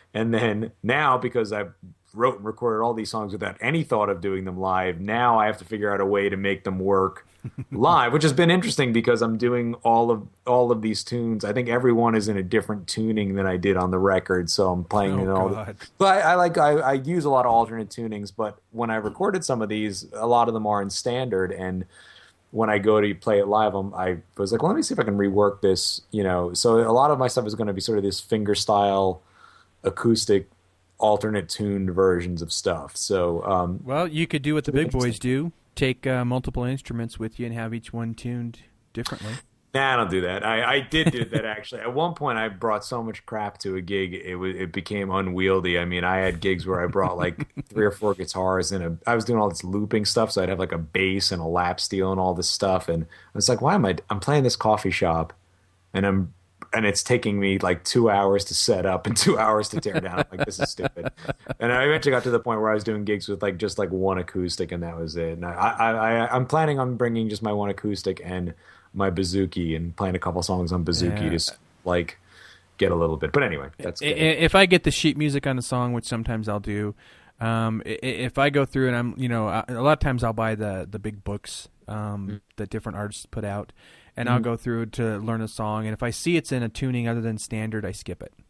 And then now, because I wrote and recorded all these songs without any thought of doing them live, now I have to figure out a way to make them work live, which has been interesting because I'm doing all of these tunes. I think everyone is in a different tuning than I did on the record, so I'm playing in all. But I use a lot of alternate tunings. But when I recorded some of these, a lot of them are in standard, and when I go to play it live, I was like, well, let me see if I can rework this. So a lot of my stuff is going to be sort of this finger style, acoustic, alternate tuned versions of stuff. So well, you could do what the big boys do. Take multiple instruments with you and have each one tuned differently. Nah, I don't do that. I did do that, actually. At one point, I brought so much crap to a gig, it became unwieldy. I mean, I had gigs where I brought like 3 or 4 guitars, and I was doing all this looping stuff, so I'd have like a bass and a lap steel and all this stuff. And I was like, why am I'm playing this coffee shop, and it's taking me like 2 hours to set up and 2 hours to tear down. I'm like, this is stupid. And I eventually got to the point where I was doing gigs with like just like one acoustic, and that was it. And I'm planning on bringing just my one acoustic and my bouzouki and playing a couple songs on bouzouki to like get a little bit. But anyway, that's good. If I get the sheet music on the song, which sometimes I'll do, if I go through and I'm, a lot of times I'll buy the big books that different artists put out, and I'll go through to learn a song. And if I see it's in a tuning other than standard, I skip it.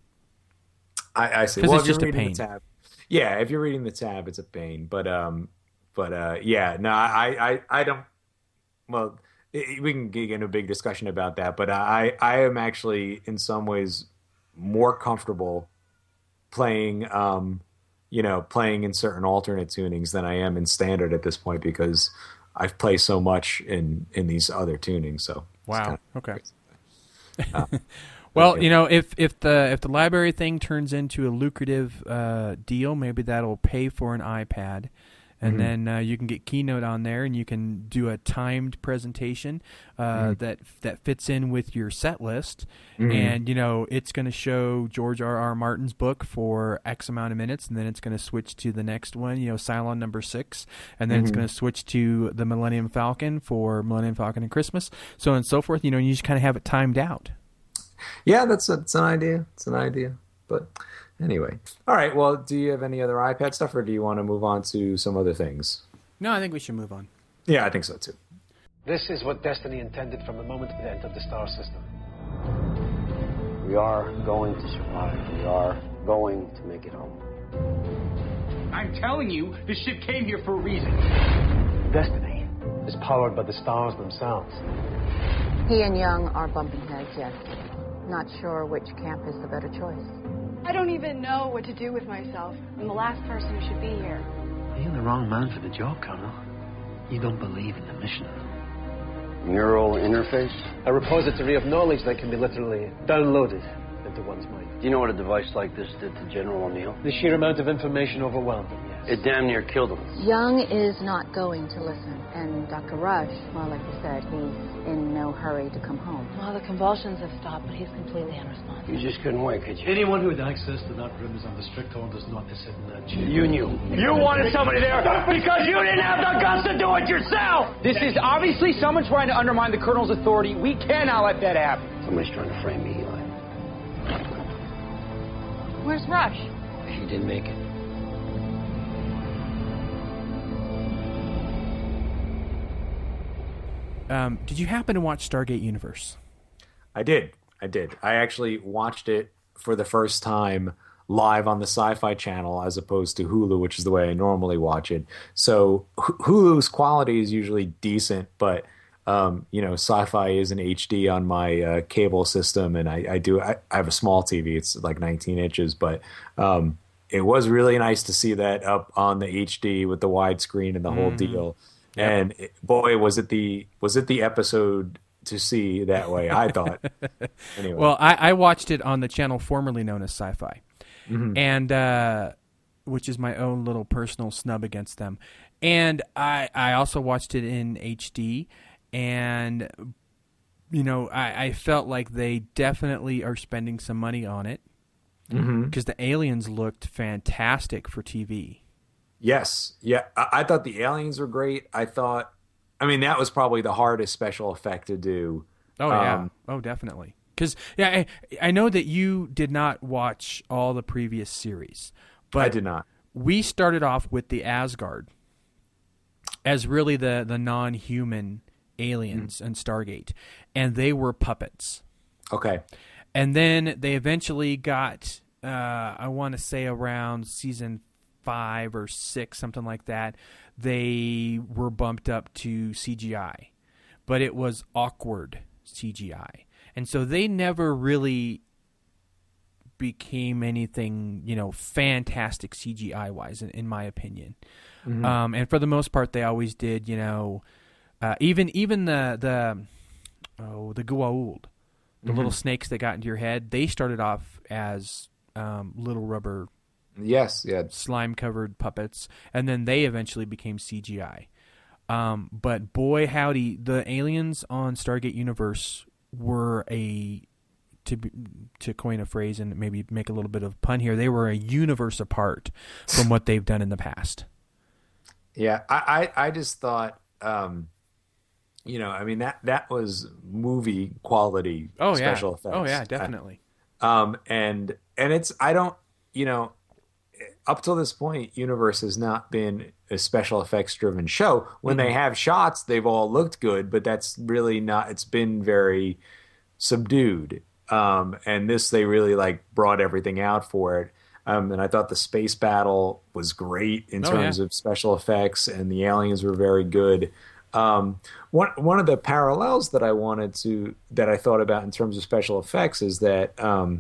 I see. Because it's just a pain. Yeah, if you're reading the tab, it's a pain. But yeah, no, I don't. Well, we can get into a big discussion about that, but I am actually in some ways more comfortable playing, playing in certain alternate tunings than I am in standard at this point, because I've played so much in these other tunings. So wow, okay. Well, if the library thing turns into a lucrative deal, maybe that'll pay for an iPad. And then you can get Keynote on there, and you can do a timed presentation that fits in with your set list. And, it's going to show George R.R. Martin's book for X amount of minutes, and then it's going to switch to the next one, Cylon number 6. And then it's going to switch to the Millennium Falcon for Millennium Falcon and Christmas, so on and so forth. And you just kind of have it timed out. Yeah, that's an idea. It's an idea. But anyway. All right. Well, do you have any other iPad stuff, or do you want to move on to some other things? No, I think we should move on. Yeah, I think so, too. This is what destiny intended from the moment it entered the star system. We are going to survive. We are going to make it home. I'm telling you, this ship came here for a reason. Destiny is powered by the stars themselves. He and Young are bumping heads, yes. Not sure which camp is the better choice. I don't even know what to do with myself. I'm the last person who should be here. You're the wrong man for the job, Colonel. You don't believe in the mission. Neural interface? A repository of knowledge that can be literally downloaded into one's mind. Do you know what a device like this did to General O'Neill? The sheer amount of information overwhelmed him, yes. It damn near killed him. Young is not going to listen. And Dr. Rush, well, like you said, he's in no hurry to come home. Well, the convulsions have stopped, but he's completely unresponsive. You just couldn't wait, could you? Anyone who had access to that room is under strict orders not to sit in that chair. You knew. You wanted somebody there because you didn't have the guts to do it yourself! This is obviously someone trying to undermine the Colonel's authority. We cannot let that happen. Somebody's trying to frame me, Eli. Where's Rush? He didn't make it. Did you happen to watch Stargate Universe? I did. I actually watched it for the first time live on the Sci-Fi Channel as opposed to Hulu, which is the way I normally watch it. So Hulu's quality is usually decent, but Sci-Fi is in HD on my cable system, and I have a small TV. It's like 19 inches, but it was really nice to see that up on the HD with the widescreen and the whole deal. Yep. And boy, was it the episode to see that way, I thought. Anyway. Well, I watched it on the channel formerly known as Sci-Fi, and which is my own little personal snub against them. And I also watched it in HD, and I felt like they definitely are spending some money on it, because the aliens looked fantastic for TV. Yes. Yeah. I thought the aliens were great. that was probably the hardest special effect to do. Oh, yeah. Oh, definitely. Because I know that you did not watch all the previous series, but I did not. We started off with the Asgard as really the non-human aliens in Stargate, and they were puppets. Okay. And then they eventually got, I want to say around season 5 or 6, something like that, they were bumped up to CGI. But it was awkward CGI. And so they never really became anything, fantastic CGI-wise, in my opinion. Mm-hmm. And for the most part, they always did, even the Goa'uld, the little snakes that got into your head, they started off as little rubber slime-covered puppets, and then they eventually became CGI. But boy, howdy, the aliens on Stargate Universe were to coin a phrase and maybe make a little bit of pun here, they were a universe apart from what they've done in the past. Yeah, I just thought, that was movie quality special effects. Oh yeah, definitely. And it's, up till this point, Universe has not been a special effects driven show. When they have shots, they've all looked good, but that's really not, it's been very subdued. And this, they really brought everything out for it. And I thought the space battle was great in terms of special effects, and the aliens were very good. One of the parallels that I thought about in terms of special effects is that,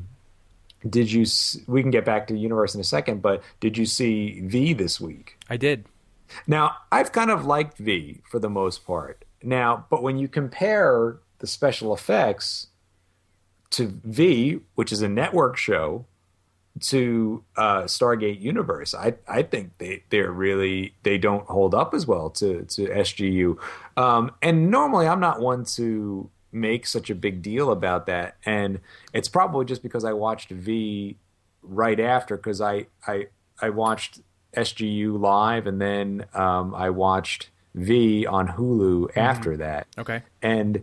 we can get back to Universe in a second, but did you see V this week? I did. Now, I've kind of liked V for the most part. Now, but when you compare the special effects to V, which is a network show, to Stargate Universe, I think they don't hold up as well to SGU. And normally I'm not one to make such a big deal about that, and it's probably just because I watched V right after, because I watched SGU live, and then I watched V on Hulu after that. Okay. And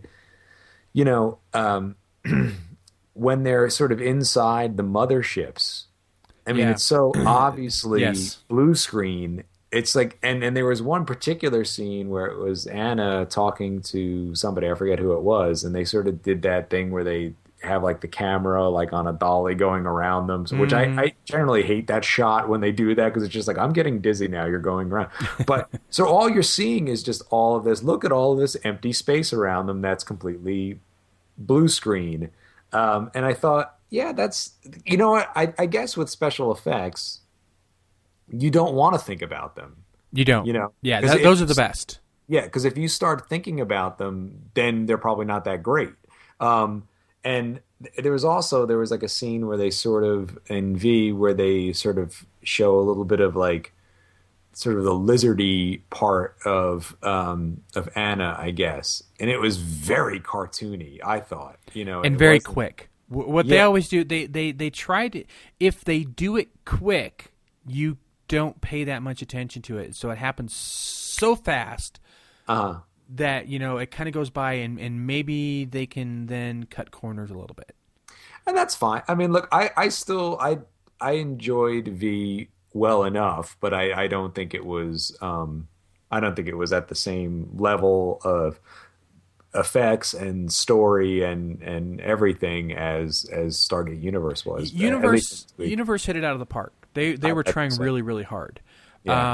when they're sort of inside the motherships, I mean, it's so obviously blue screen. It's like, and there was one particular scene where it was Anna talking to somebody, I forget who it was, and they sort of did that thing where they have the camera on a dolly going around them, which I generally hate that shot when they do that, because it's just I'm getting dizzy now, you're going around. But so all you're seeing is just all of this, look at all of this empty space around them that's completely blue screen. And I thought, that's, what, I guess with special effects, you don't want to think about them. You don't. Yeah, those are the best. Yeah, because if you start thinking about them, then they're probably not that great. And there was a scene where they sort of, in V, where they sort of show a little bit of sort of the lizardy part of Anna, I guess. And it was very cartoony, I thought, and very quick. What they always do, they try to, if they do it quick, you don't pay that much attention to it. So it happens so fast that, it kind of goes by, and maybe they can then cut corners a little bit. And that's fine. I mean, look, I enjoyed V well enough, but I don't think it was at the same level of effects and story and everything as Stargate Universe was. Universe hit it out of the park. They were trying really, really hard. Yeah.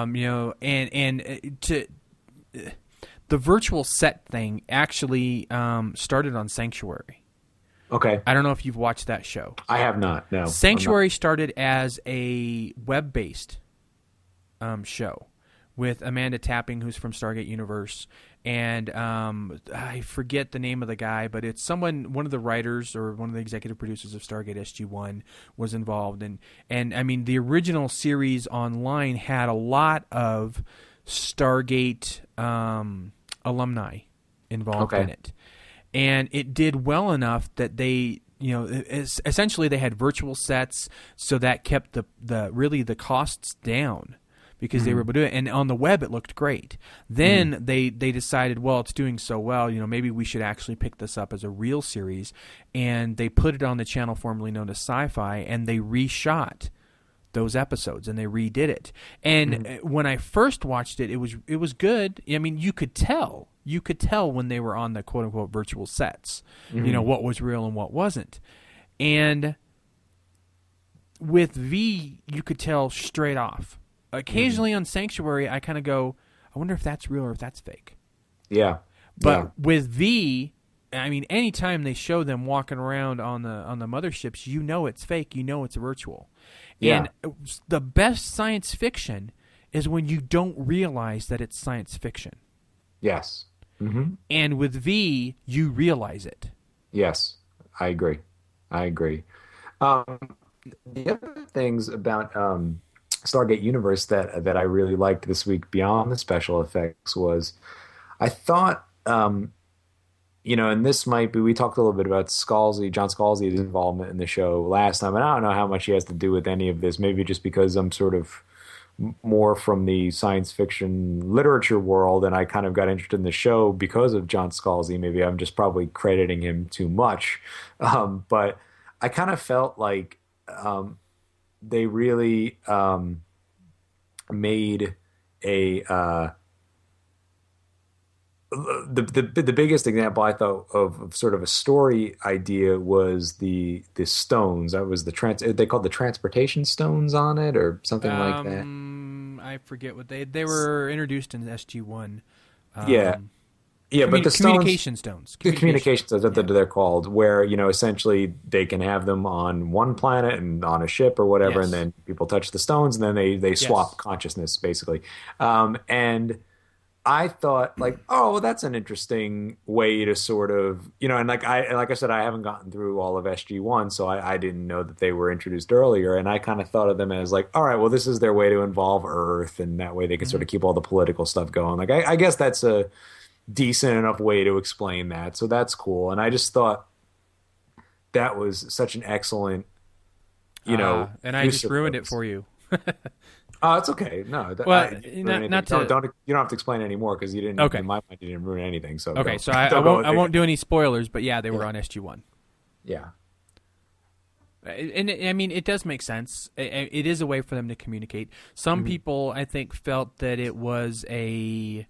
And to the virtual set thing actually started on Sanctuary. Okay. I don't know if you've watched that show. I have not. No. Sanctuary started as a web-based show with Amanda Tapping, who's from Stargate Universe, and I forget the name of the guy, but it's one of the writers or one of the executive producers of Stargate SG-1 was involved. And I mean, the original series online had a lot of Stargate alumni involved in it. And it did well enough that they, essentially they had virtual sets, so that kept the costs down. because they were able to do it. And on the web, it looked great. Then they decided, well, it's doing so well, maybe we should actually pick this up as a real series. And they put it on the channel formerly known as Sci-Fi, and they reshot those episodes, and they redid it. And when I first watched it, it was good. I mean, you could tell when they were on the quote unquote virtual sets, what was real and what wasn't. And with V, you could tell straight off. Occasionally on Sanctuary, I kind of go, I wonder if that's real or if that's fake. Yeah. But with V, I mean, anytime they show them walking around on the motherships, it's fake. It's virtual. Yeah. And the best science fiction is when you don't realize that it's science fiction. Yes. And with V, you realize it. Yes, I agree. The other things about Stargate Universe that I really liked this week beyond the special effects was I thought, and this might be, we talked a little bit about John Scalzi's involvement in the show last time, and I don't know how much he has to do with any of this, maybe just because I'm sort of more from the science fiction literature world, and I kind of got interested in the show because of John Scalzi. Maybe I'm just probably crediting him too much. But I kind of felt like they really made the biggest example I thought of sort of a story idea was the stones. That was they called the transportation stones on it or something like that. I forget what they were introduced in SG-1. But the communication stones. Communication stones, that's what they're called, where, essentially they can have them on one planet and on a ship or whatever, and then people touch the stones, and then they swap consciousness, basically. And I thought, like, oh, well, that's an interesting way to sort of, and like I said, I haven't gotten through all of SG-1, so I didn't know that they were introduced earlier, and I kind of thought of them as like, all right, well, this is their way to involve Earth, and that way they can sort of keep all the political stuff going. Like, I guess that's a decent enough way to explain that, so that's cool. And I just thought that was such an excellent, and I just ruined it for you. Oh, it's okay. No, you don't have to explain anymore because you didn't. Okay. In my mind, you didn't ruin anything. So okay, so I won't do any spoilers. But yeah, they were on SG-1. Yeah, and I mean, it does make sense. It is a way for them to communicate. Some people, I think, felt that it was a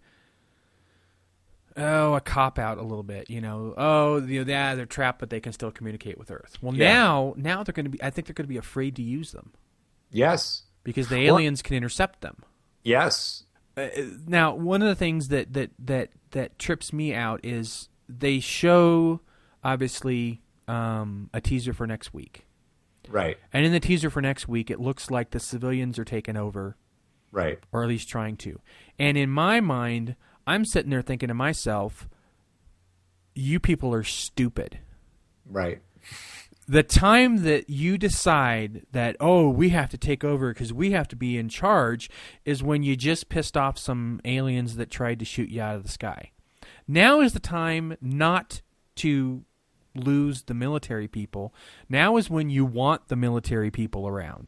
cop out a little bit. They're trapped, but they can still communicate with Earth. Well, now they're going to be. I think they're going to be afraid to use them. Yes. Because the aliens can intercept them. Yes. Now, one of the things that trips me out is they show, obviously, a teaser for next week. Right. And in the teaser for next week, it looks like the civilians are taking over. Right. Or at least trying to. And in my mind, I'm sitting there thinking to myself, you people are stupid. Right. The time that you decide that, we have to take over because we have to be in charge is when you just pissed off some aliens that tried to shoot you out of the sky. Now is the time not to lose the military people. Now is when you want the military people around.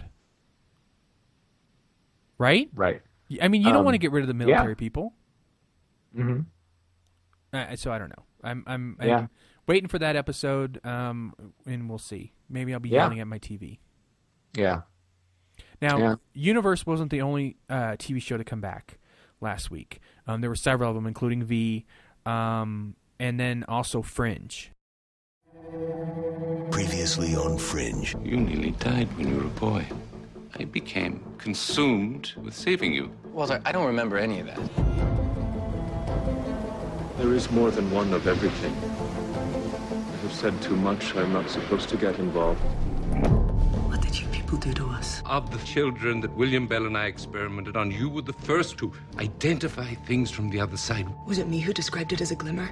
Right? Right. I mean, you don't want to get rid of the military people. Mm-hmm. So I don't know. I'm waiting for that episode, and we'll see. Maybe I'll be yelling at my TV. Yeah. Now, Universe wasn't the only TV show to come back last week. There were several of them, including V, and then also Fringe. Previously on Fringe. You nearly died when you were a boy. I became consumed with saving you. Walter, I don't remember any of that. There is more than one of everything. I have said too much. I'm not supposed to get involved. What did you people do to us? Of the children that William Bell and I experimented on, you were the first to identify things from the other side. Was it me who described it as a glimmer?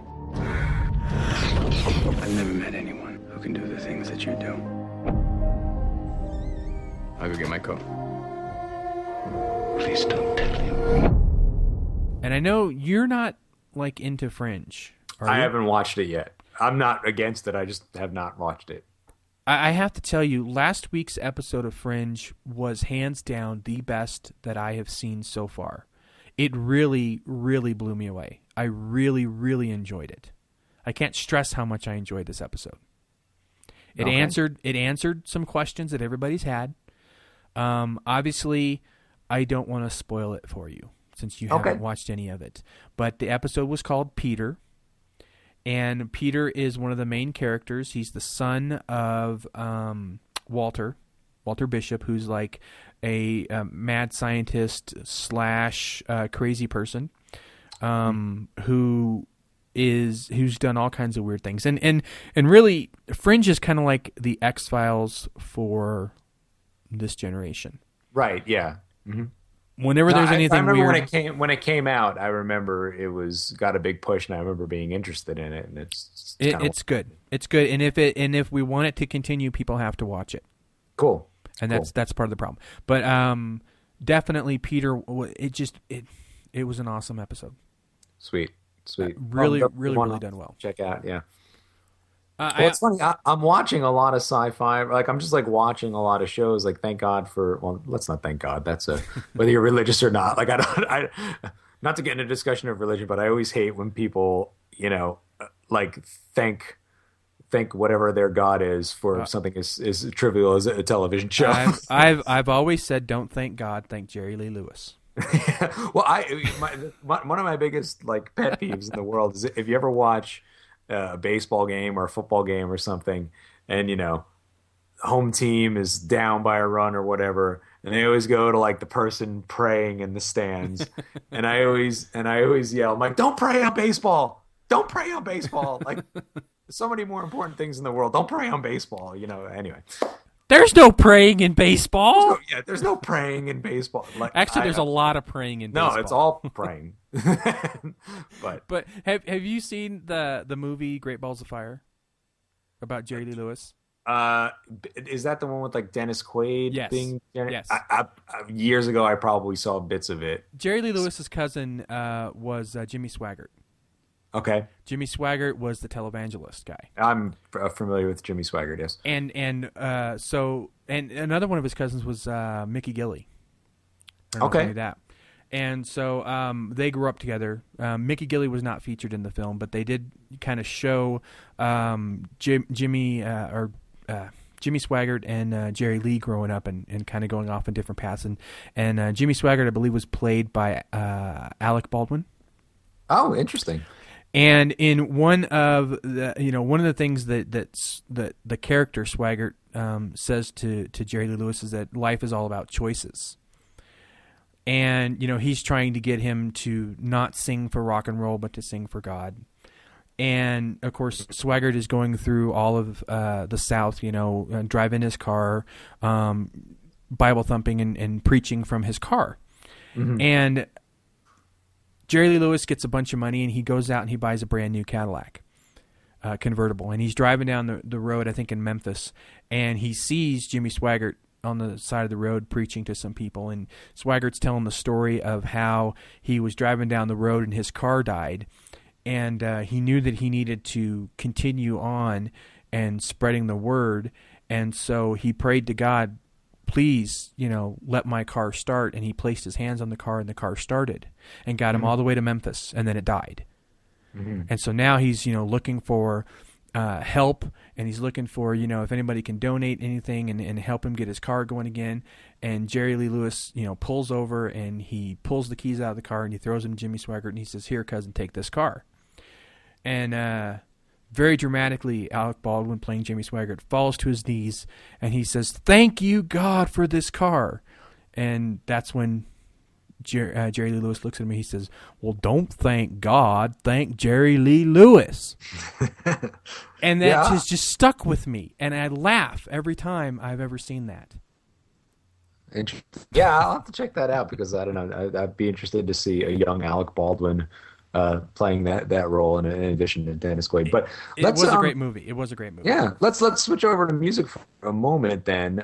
I've never met anyone who can do the things that you do. I'll go get my coat. Please don't tell him. And I know you're not, into Fringe. I haven't watched it yet. I'm not against it. I just have not watched it. I have to tell you, last week's episode of Fringe was hands down the best that I have seen so far. It really, really blew me away. I really, really enjoyed it. I can't stress how much I enjoyed this episode. It answered some questions that everybody's had. Obviously, I don't want to spoil it for you since you haven't watched any of it. But the episode was called Peter. And Peter is one of the main characters. He's the son of Walter Bishop, who's like a mad scientist / crazy person who's done all kinds of weird things. And really, Fringe is kind of like the X-Files for this generation. Right, yeah. Mm-hmm. Whenever there's anything I remember weird, when it came out, I remember it got a big push, and I remember being interested in it. And it's good. It's good, and if we want it to continue, people have to watch it. Cool, and that's part of the problem. But definitely, Peter. It was an awesome episode. Sweet. Really done well. Check out, yeah. It's funny. I'm watching a lot of sci-fi. Like I'm just like watching a lot of shows. Like thank God for. Well, let's not thank God. That's whether you're religious or not. Like I not to get into a discussion of religion, but I always hate when people, like thank whatever their God is for something as trivial as a television show. I've always said don't thank God, thank Jerry Lee Lewis. Well, one of my biggest like pet peeves in the world is if you ever watch a baseball game or a football game or something, and home team is down by a run or whatever, and they always go to like the person praying in the stands, and I always yell, I'm like, don't pray on baseball, like so many more important things in the world, don't pray on baseball, anyway. There's no praying in baseball. There's no praying in baseball. Like, actually, there's a lot of praying in baseball. No, it's all praying. But have you seen the movie Great Balls of Fire about Jerry Lee Lewis? Is that the one with like Dennis Quaid? Yes. Yes. I, years ago, I probably saw bits of it. Jerry Lee Lewis's cousin was Jimmy Swaggart. Okay. Jimmy Swaggart was the televangelist guy. I'm familiar with Jimmy Swaggart, yes. And another one of his cousins was Mickey Gilley. Okay. That. And so they grew up together. Mickey Gilley was not featured in the film, but they did kind of show Jimmy Swaggart and Jerry Lee growing up and kind of going off in different paths. And Jimmy Swaggart, I believe, was played by Alec Baldwin. Oh, interesting. And in one of the things that the character Swaggart says to Jerry Lee Lewis is that life is all about choices. And he's trying to get him to not sing for rock and roll, but to sing for God. And of course, Swaggart is going through all of the South, driving his car, Bible thumping and preaching from his car. Mm-hmm. And Jerry Lee Lewis gets a bunch of money, and he goes out and he buys a brand new Cadillac convertible. And he's driving down the road, I think in Memphis, and he sees Jimmy Swaggart on the side of the road preaching to some people. And Swaggart's telling the story of how he was driving down the road and his car died, and he knew that he needed to continue on and spreading the word. And so he prayed to God, please, let my car start. And he placed his hands on the car, and the car started and got him all the way to Memphis, and then it died. Mm-hmm. And so now he's, looking for help, and he's looking for, if anybody can donate anything and help him get his car going again. And Jerry Lee Lewis, pulls over, and he pulls the keys out of the car, and he throws them to Jimmy Swaggart, and he says, here, cousin, take this car. And very dramatically, Alec Baldwin, playing Jimmy Swaggart, falls to his knees, and he says, thank you, God, for this car. And that's when Jerry Lee Lewis looks at him, and he says, well, don't thank God, thank Jerry Lee Lewis. And that has just stuck with me, and I laugh every time I've ever seen that. Yeah, I'll have to check that out, because I don't know, I'd be interested to see a young Alec Baldwin playing that role in addition to Dennis Quaid. But it was a great movie. It was a great movie. Yeah, let's switch over to music for a moment then,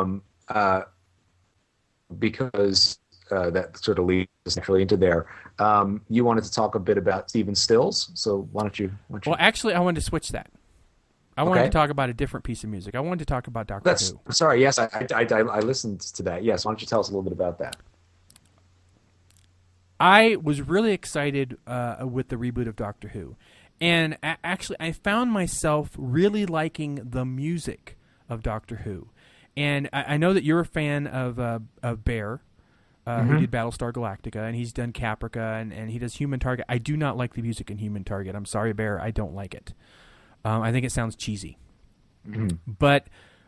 because that sort of leads us naturally into there. You wanted to talk a bit about Stephen Stills, so why don't you? Well, actually, I wanted to switch that. I wanted to talk about a different piece of music. I wanted to talk about Doctor Who. Sorry, yes, I listened to that. Yes, why don't you tell us a little bit about that? I was really excited with the reboot of Doctor Who. And actually, I found myself really liking the music of Doctor Who. And I know that you're a fan of Bear, who did Battlestar Galactica, and he's done Caprica, and he does Human Target. I do not like the music in Human Target. I'm sorry, Bear, I don't like it. I think it sounds cheesy. But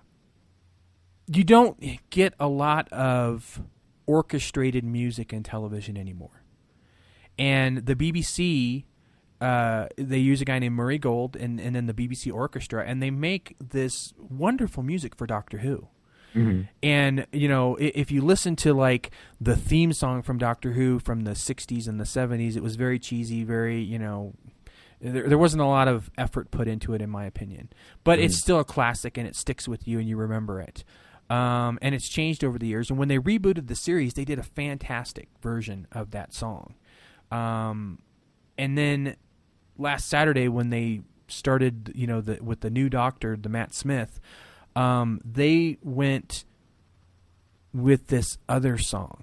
you don't get a lot of orchestrated music in television anymore. And the BBC, they use a guy named Murray Gold and then the BBC Orchestra, and they make this wonderful music for Doctor Who. And, you know, if you listen to, like, the theme song from Doctor Who from the 60s and the 70s, it was very cheesy, very, you know, there wasn't a lot of effort put into it, in my opinion. But it's still a classic, and it sticks with you, and you remember it. And it's changed over the years. And when they rebooted the series, they did a fantastic version of that song. And then last Saturday, when they started, you know, with the new Doctor, the Matt Smith, they went with this other song.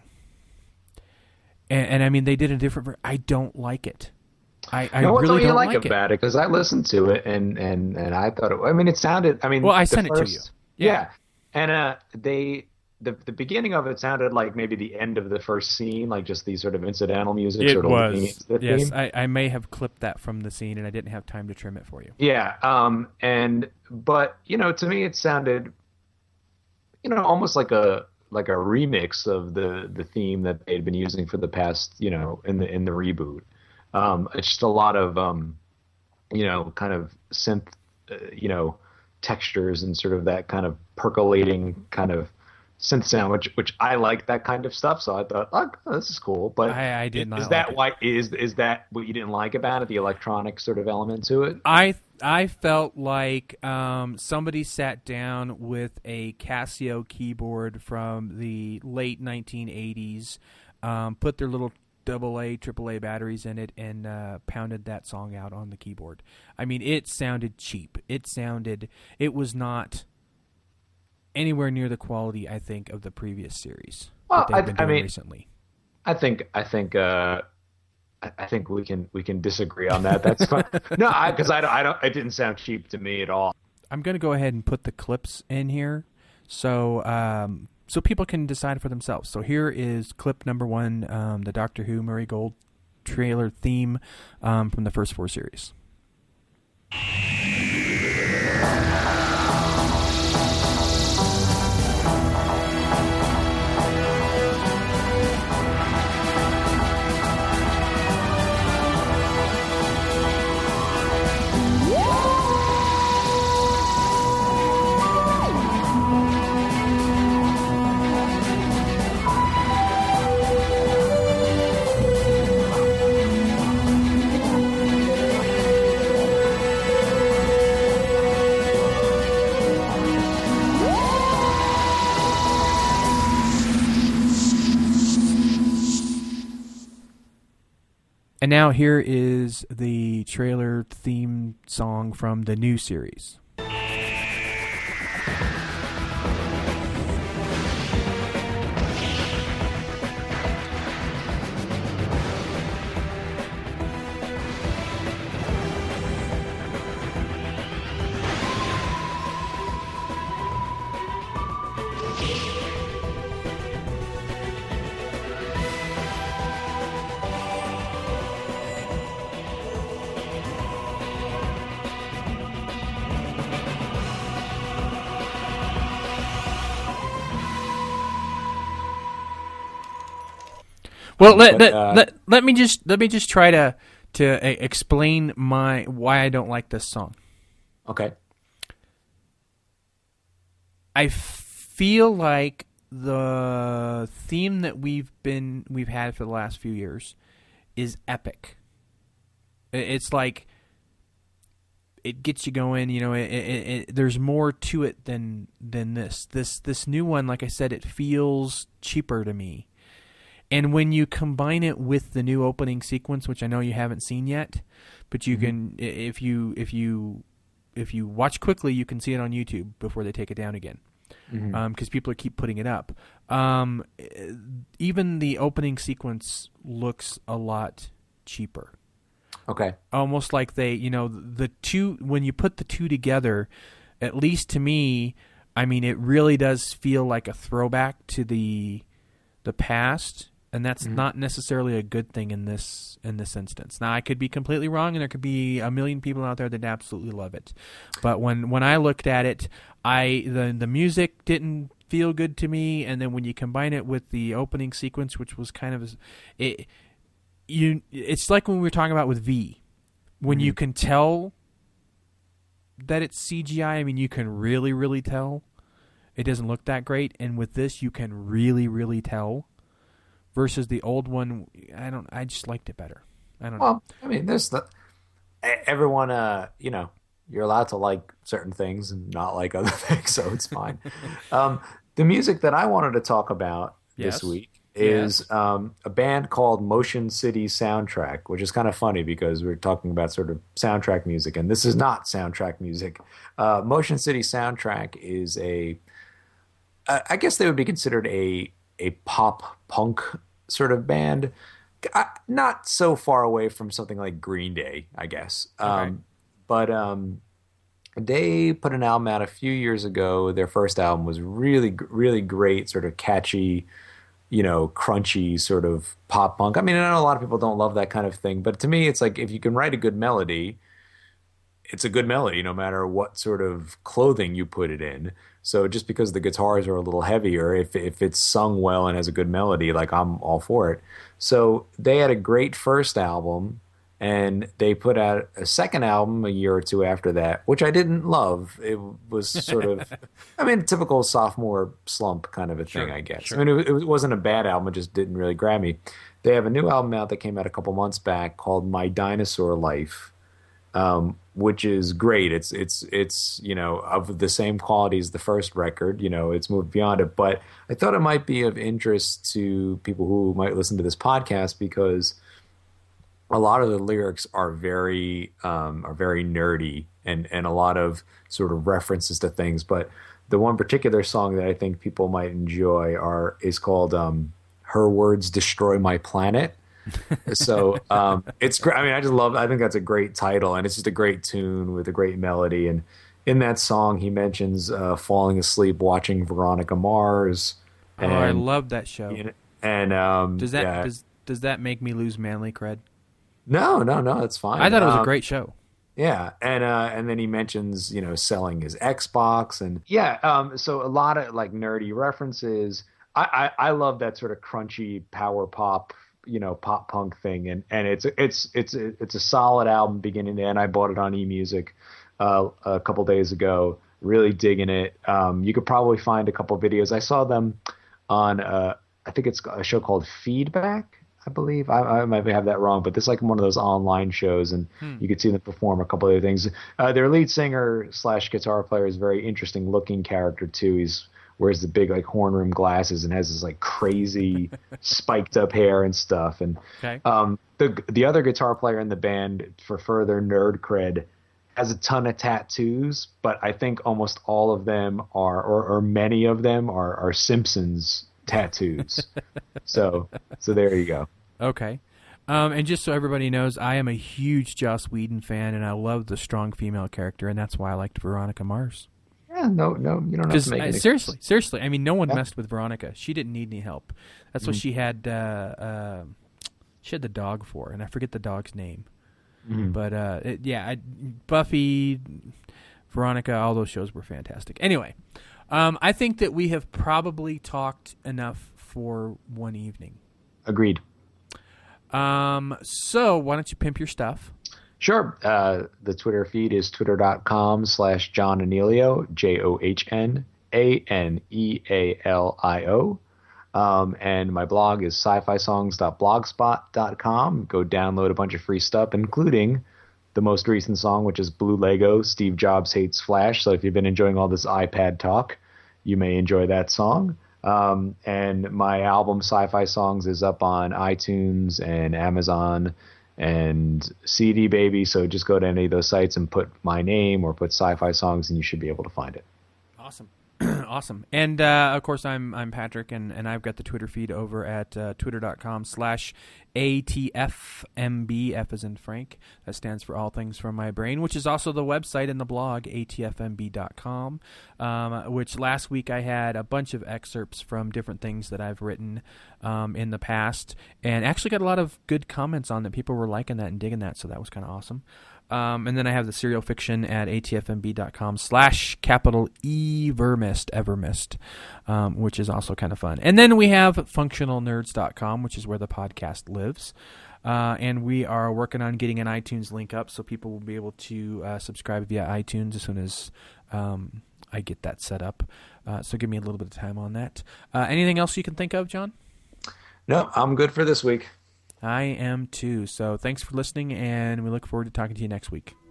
And I mean, they did a different. I don't like it. I really don't like it. About it, because I listened to it and I thought it sounded. I mean, well, I sent it to you. Yeah, and the beginning of it sounded like maybe the end of the first scene, like just these sort of incidental music. It sort of was. Yes, I may have clipped that from the scene, and I didn't have time to trim it for you. Yeah, but you know, to me, it sounded, you know, almost like a remix of the theme that they'd been using for the past, you know, in the reboot. It's just a lot of, you know, kind of synth, you know, textures and sort of that kind of percolating kind of synth sound, which I like that kind of stuff. So I thought, oh, this is cool. But I did not. Is that why? Is that what you didn't like about it? The electronic sort of element to it? I felt like somebody sat down with a Casio keyboard from the late 1980s, put their little AA, AAA batteries in it, and pounded that song out on the keyboard. I mean, it sounded cheap. It was not anywhere near the quality, I think, of the previous series that they've been doing recently. I think we can disagree on that. That's fine. No, because I don't. It didn't sound cheap to me at all. I'm going to go ahead and put the clips in here, so people can decide for themselves. So here is clip number 1, the Doctor Who Murray Gold trailer theme from the first 4 series. And now here is the trailer theme song from the new series. Well, let me just try to explain why I don't like this song. Okay. I feel like the theme that we've had for the last few years is epic. It's like it gets you going. You know, there's more to it than this. This new one, like I said, it feels cheaper to me. And when you combine it with the new opening sequence, which I know you haven't seen yet, but you can, if you watch quickly, you can see it on YouTube before they take it down again. Because people keep putting it up. Even the opening sequence looks a lot cheaper. Okay. Almost like they, the two, when you put the two together, at least to me, I mean, it really does feel like a throwback to the past, and that's not necessarily a good thing in this instance. Now, I could be completely wrong, and there could be a million people out there that absolutely love it. But when I looked at it, the music didn't feel good to me, and then when you combine it with the opening sequence, which was kind of it's like when we were talking about with V, when you can tell that it's CGI. I mean, you can really, really tell it doesn't look that great, and with this, you can really, really tell. Versus the old one, I just liked it better. I don't know. Well, I mean, there's everyone. You're allowed to like certain things and not like other things, so it's fine. The music that I wanted to talk about this week is a band called Motion City Soundtrack, which is kind of funny because we're talking about sort of soundtrack music, and this is not soundtrack music. Motion City Soundtrack is I guess they would be considered a pop punk sort of band, not so far away from something like Green Day, I guess. Okay. But they put an album out a few years ago. Their first album was really, really great, sort of catchy, crunchy sort of pop punk. I mean, I know a lot of people don't love that kind of thing, but to me, it's like if you can write a good melody, it's a good melody no matter what sort of clothing you put it in. So just because the guitars are a little heavier, if it's sung well and has a good melody, like I'm all for it. So they had a great first album, and they put out a second album a year or two after that, which I didn't love. It was sort of, typical sophomore slump kind of a thing, I guess. Sure. I mean, it wasn't a bad album. It just didn't really grab me. They have a new album out that came out a couple months back called My Dinosaur Life, which is great. It's of the same quality as the first record. It's moved beyond it. But I thought it might be of interest to people who might listen to this podcast because a lot of the lyrics are very nerdy and a lot of sort of references to things. But the one particular song that I think people might enjoy is called Her Words Destroy My Planet. So it's great. I mean, I think that's a great title, and it's just a great tune with a great melody. And in that song, he mentions falling asleep watching Veronica Mars. And, I love that show. And does that make me lose manly cred? No, it's fine. I thought it was a great show. Yeah, and then he mentions selling his Xbox and so a lot of like nerdy references. I love that sort of crunchy power pop, pop punk thing, and it's a solid album beginning to end. I bought it on eMusic a couple days ago. Really digging it. You could probably find a couple videos. I saw them on I think it's a show called Feedback, I believe. I might have that wrong, but this is like one of those online shows, and you could see them perform a couple other things. Their lead singer / guitar player is a very interesting looking character too. He wears the big like horn rim glasses and has this like crazy spiked up hair and stuff. And the other guitar player in the band, for further nerd cred, has a ton of tattoos, but I think almost all of them are, or many of them are Simpsons tattoos. so there you go. Okay. And just so everybody knows, I am a huge Joss Whedon fan, and I love the strong female character, and that's why I liked Veronica Mars. Yeah, no, you don't have to make it. Seriously. I mean, no one messed with Veronica. She didn't need any help. That's what she had the dog for, and I forget the dog's name. But Buffy, Veronica, all those shows were fantastic. Anyway, I think that we have probably talked enough for one evening. Agreed. So why don't you pimp your stuff? Sure. The Twitter feed is twitter.com/John Anealio, JohnAnealio. And my blog is sci-fi-songs.blogspot.com. Go download a bunch of free stuff, including the most recent song, which is Blue Lego, Steve Jobs Hates Flash. So if you've been enjoying all this iPad talk, you may enjoy that song. And my album Sci-Fi Songs is up on iTunes and Amazon and CD Baby. So just go to any of those sites and put my name or put Sci-Fi Songs, and you should be able to find it. Awesome. Awesome. And of course, I'm Patrick, and I've got the Twitter feed over at twitter.com/ATFMB, F as in Frank. That stands for All Things From My Brain, which is also the website and the blog, ATFMB.com, which last week I had a bunch of excerpts from different things that I've written in the past, and actually got a lot of good comments on that. People were liking that and digging that, so that was kind of awesome. And then I have the serial fiction at atfmb.com/EverMist, which is also kind of fun. And then we have functionalnerds.com, which is where the podcast lives. And we are working on getting an iTunes link up so people will be able to subscribe via iTunes as soon as I get that set up. So give me a little bit of time on that. Anything else you can think of, John? No, I'm good for this week. I am too. So thanks for listening, and we look forward to talking to you next week.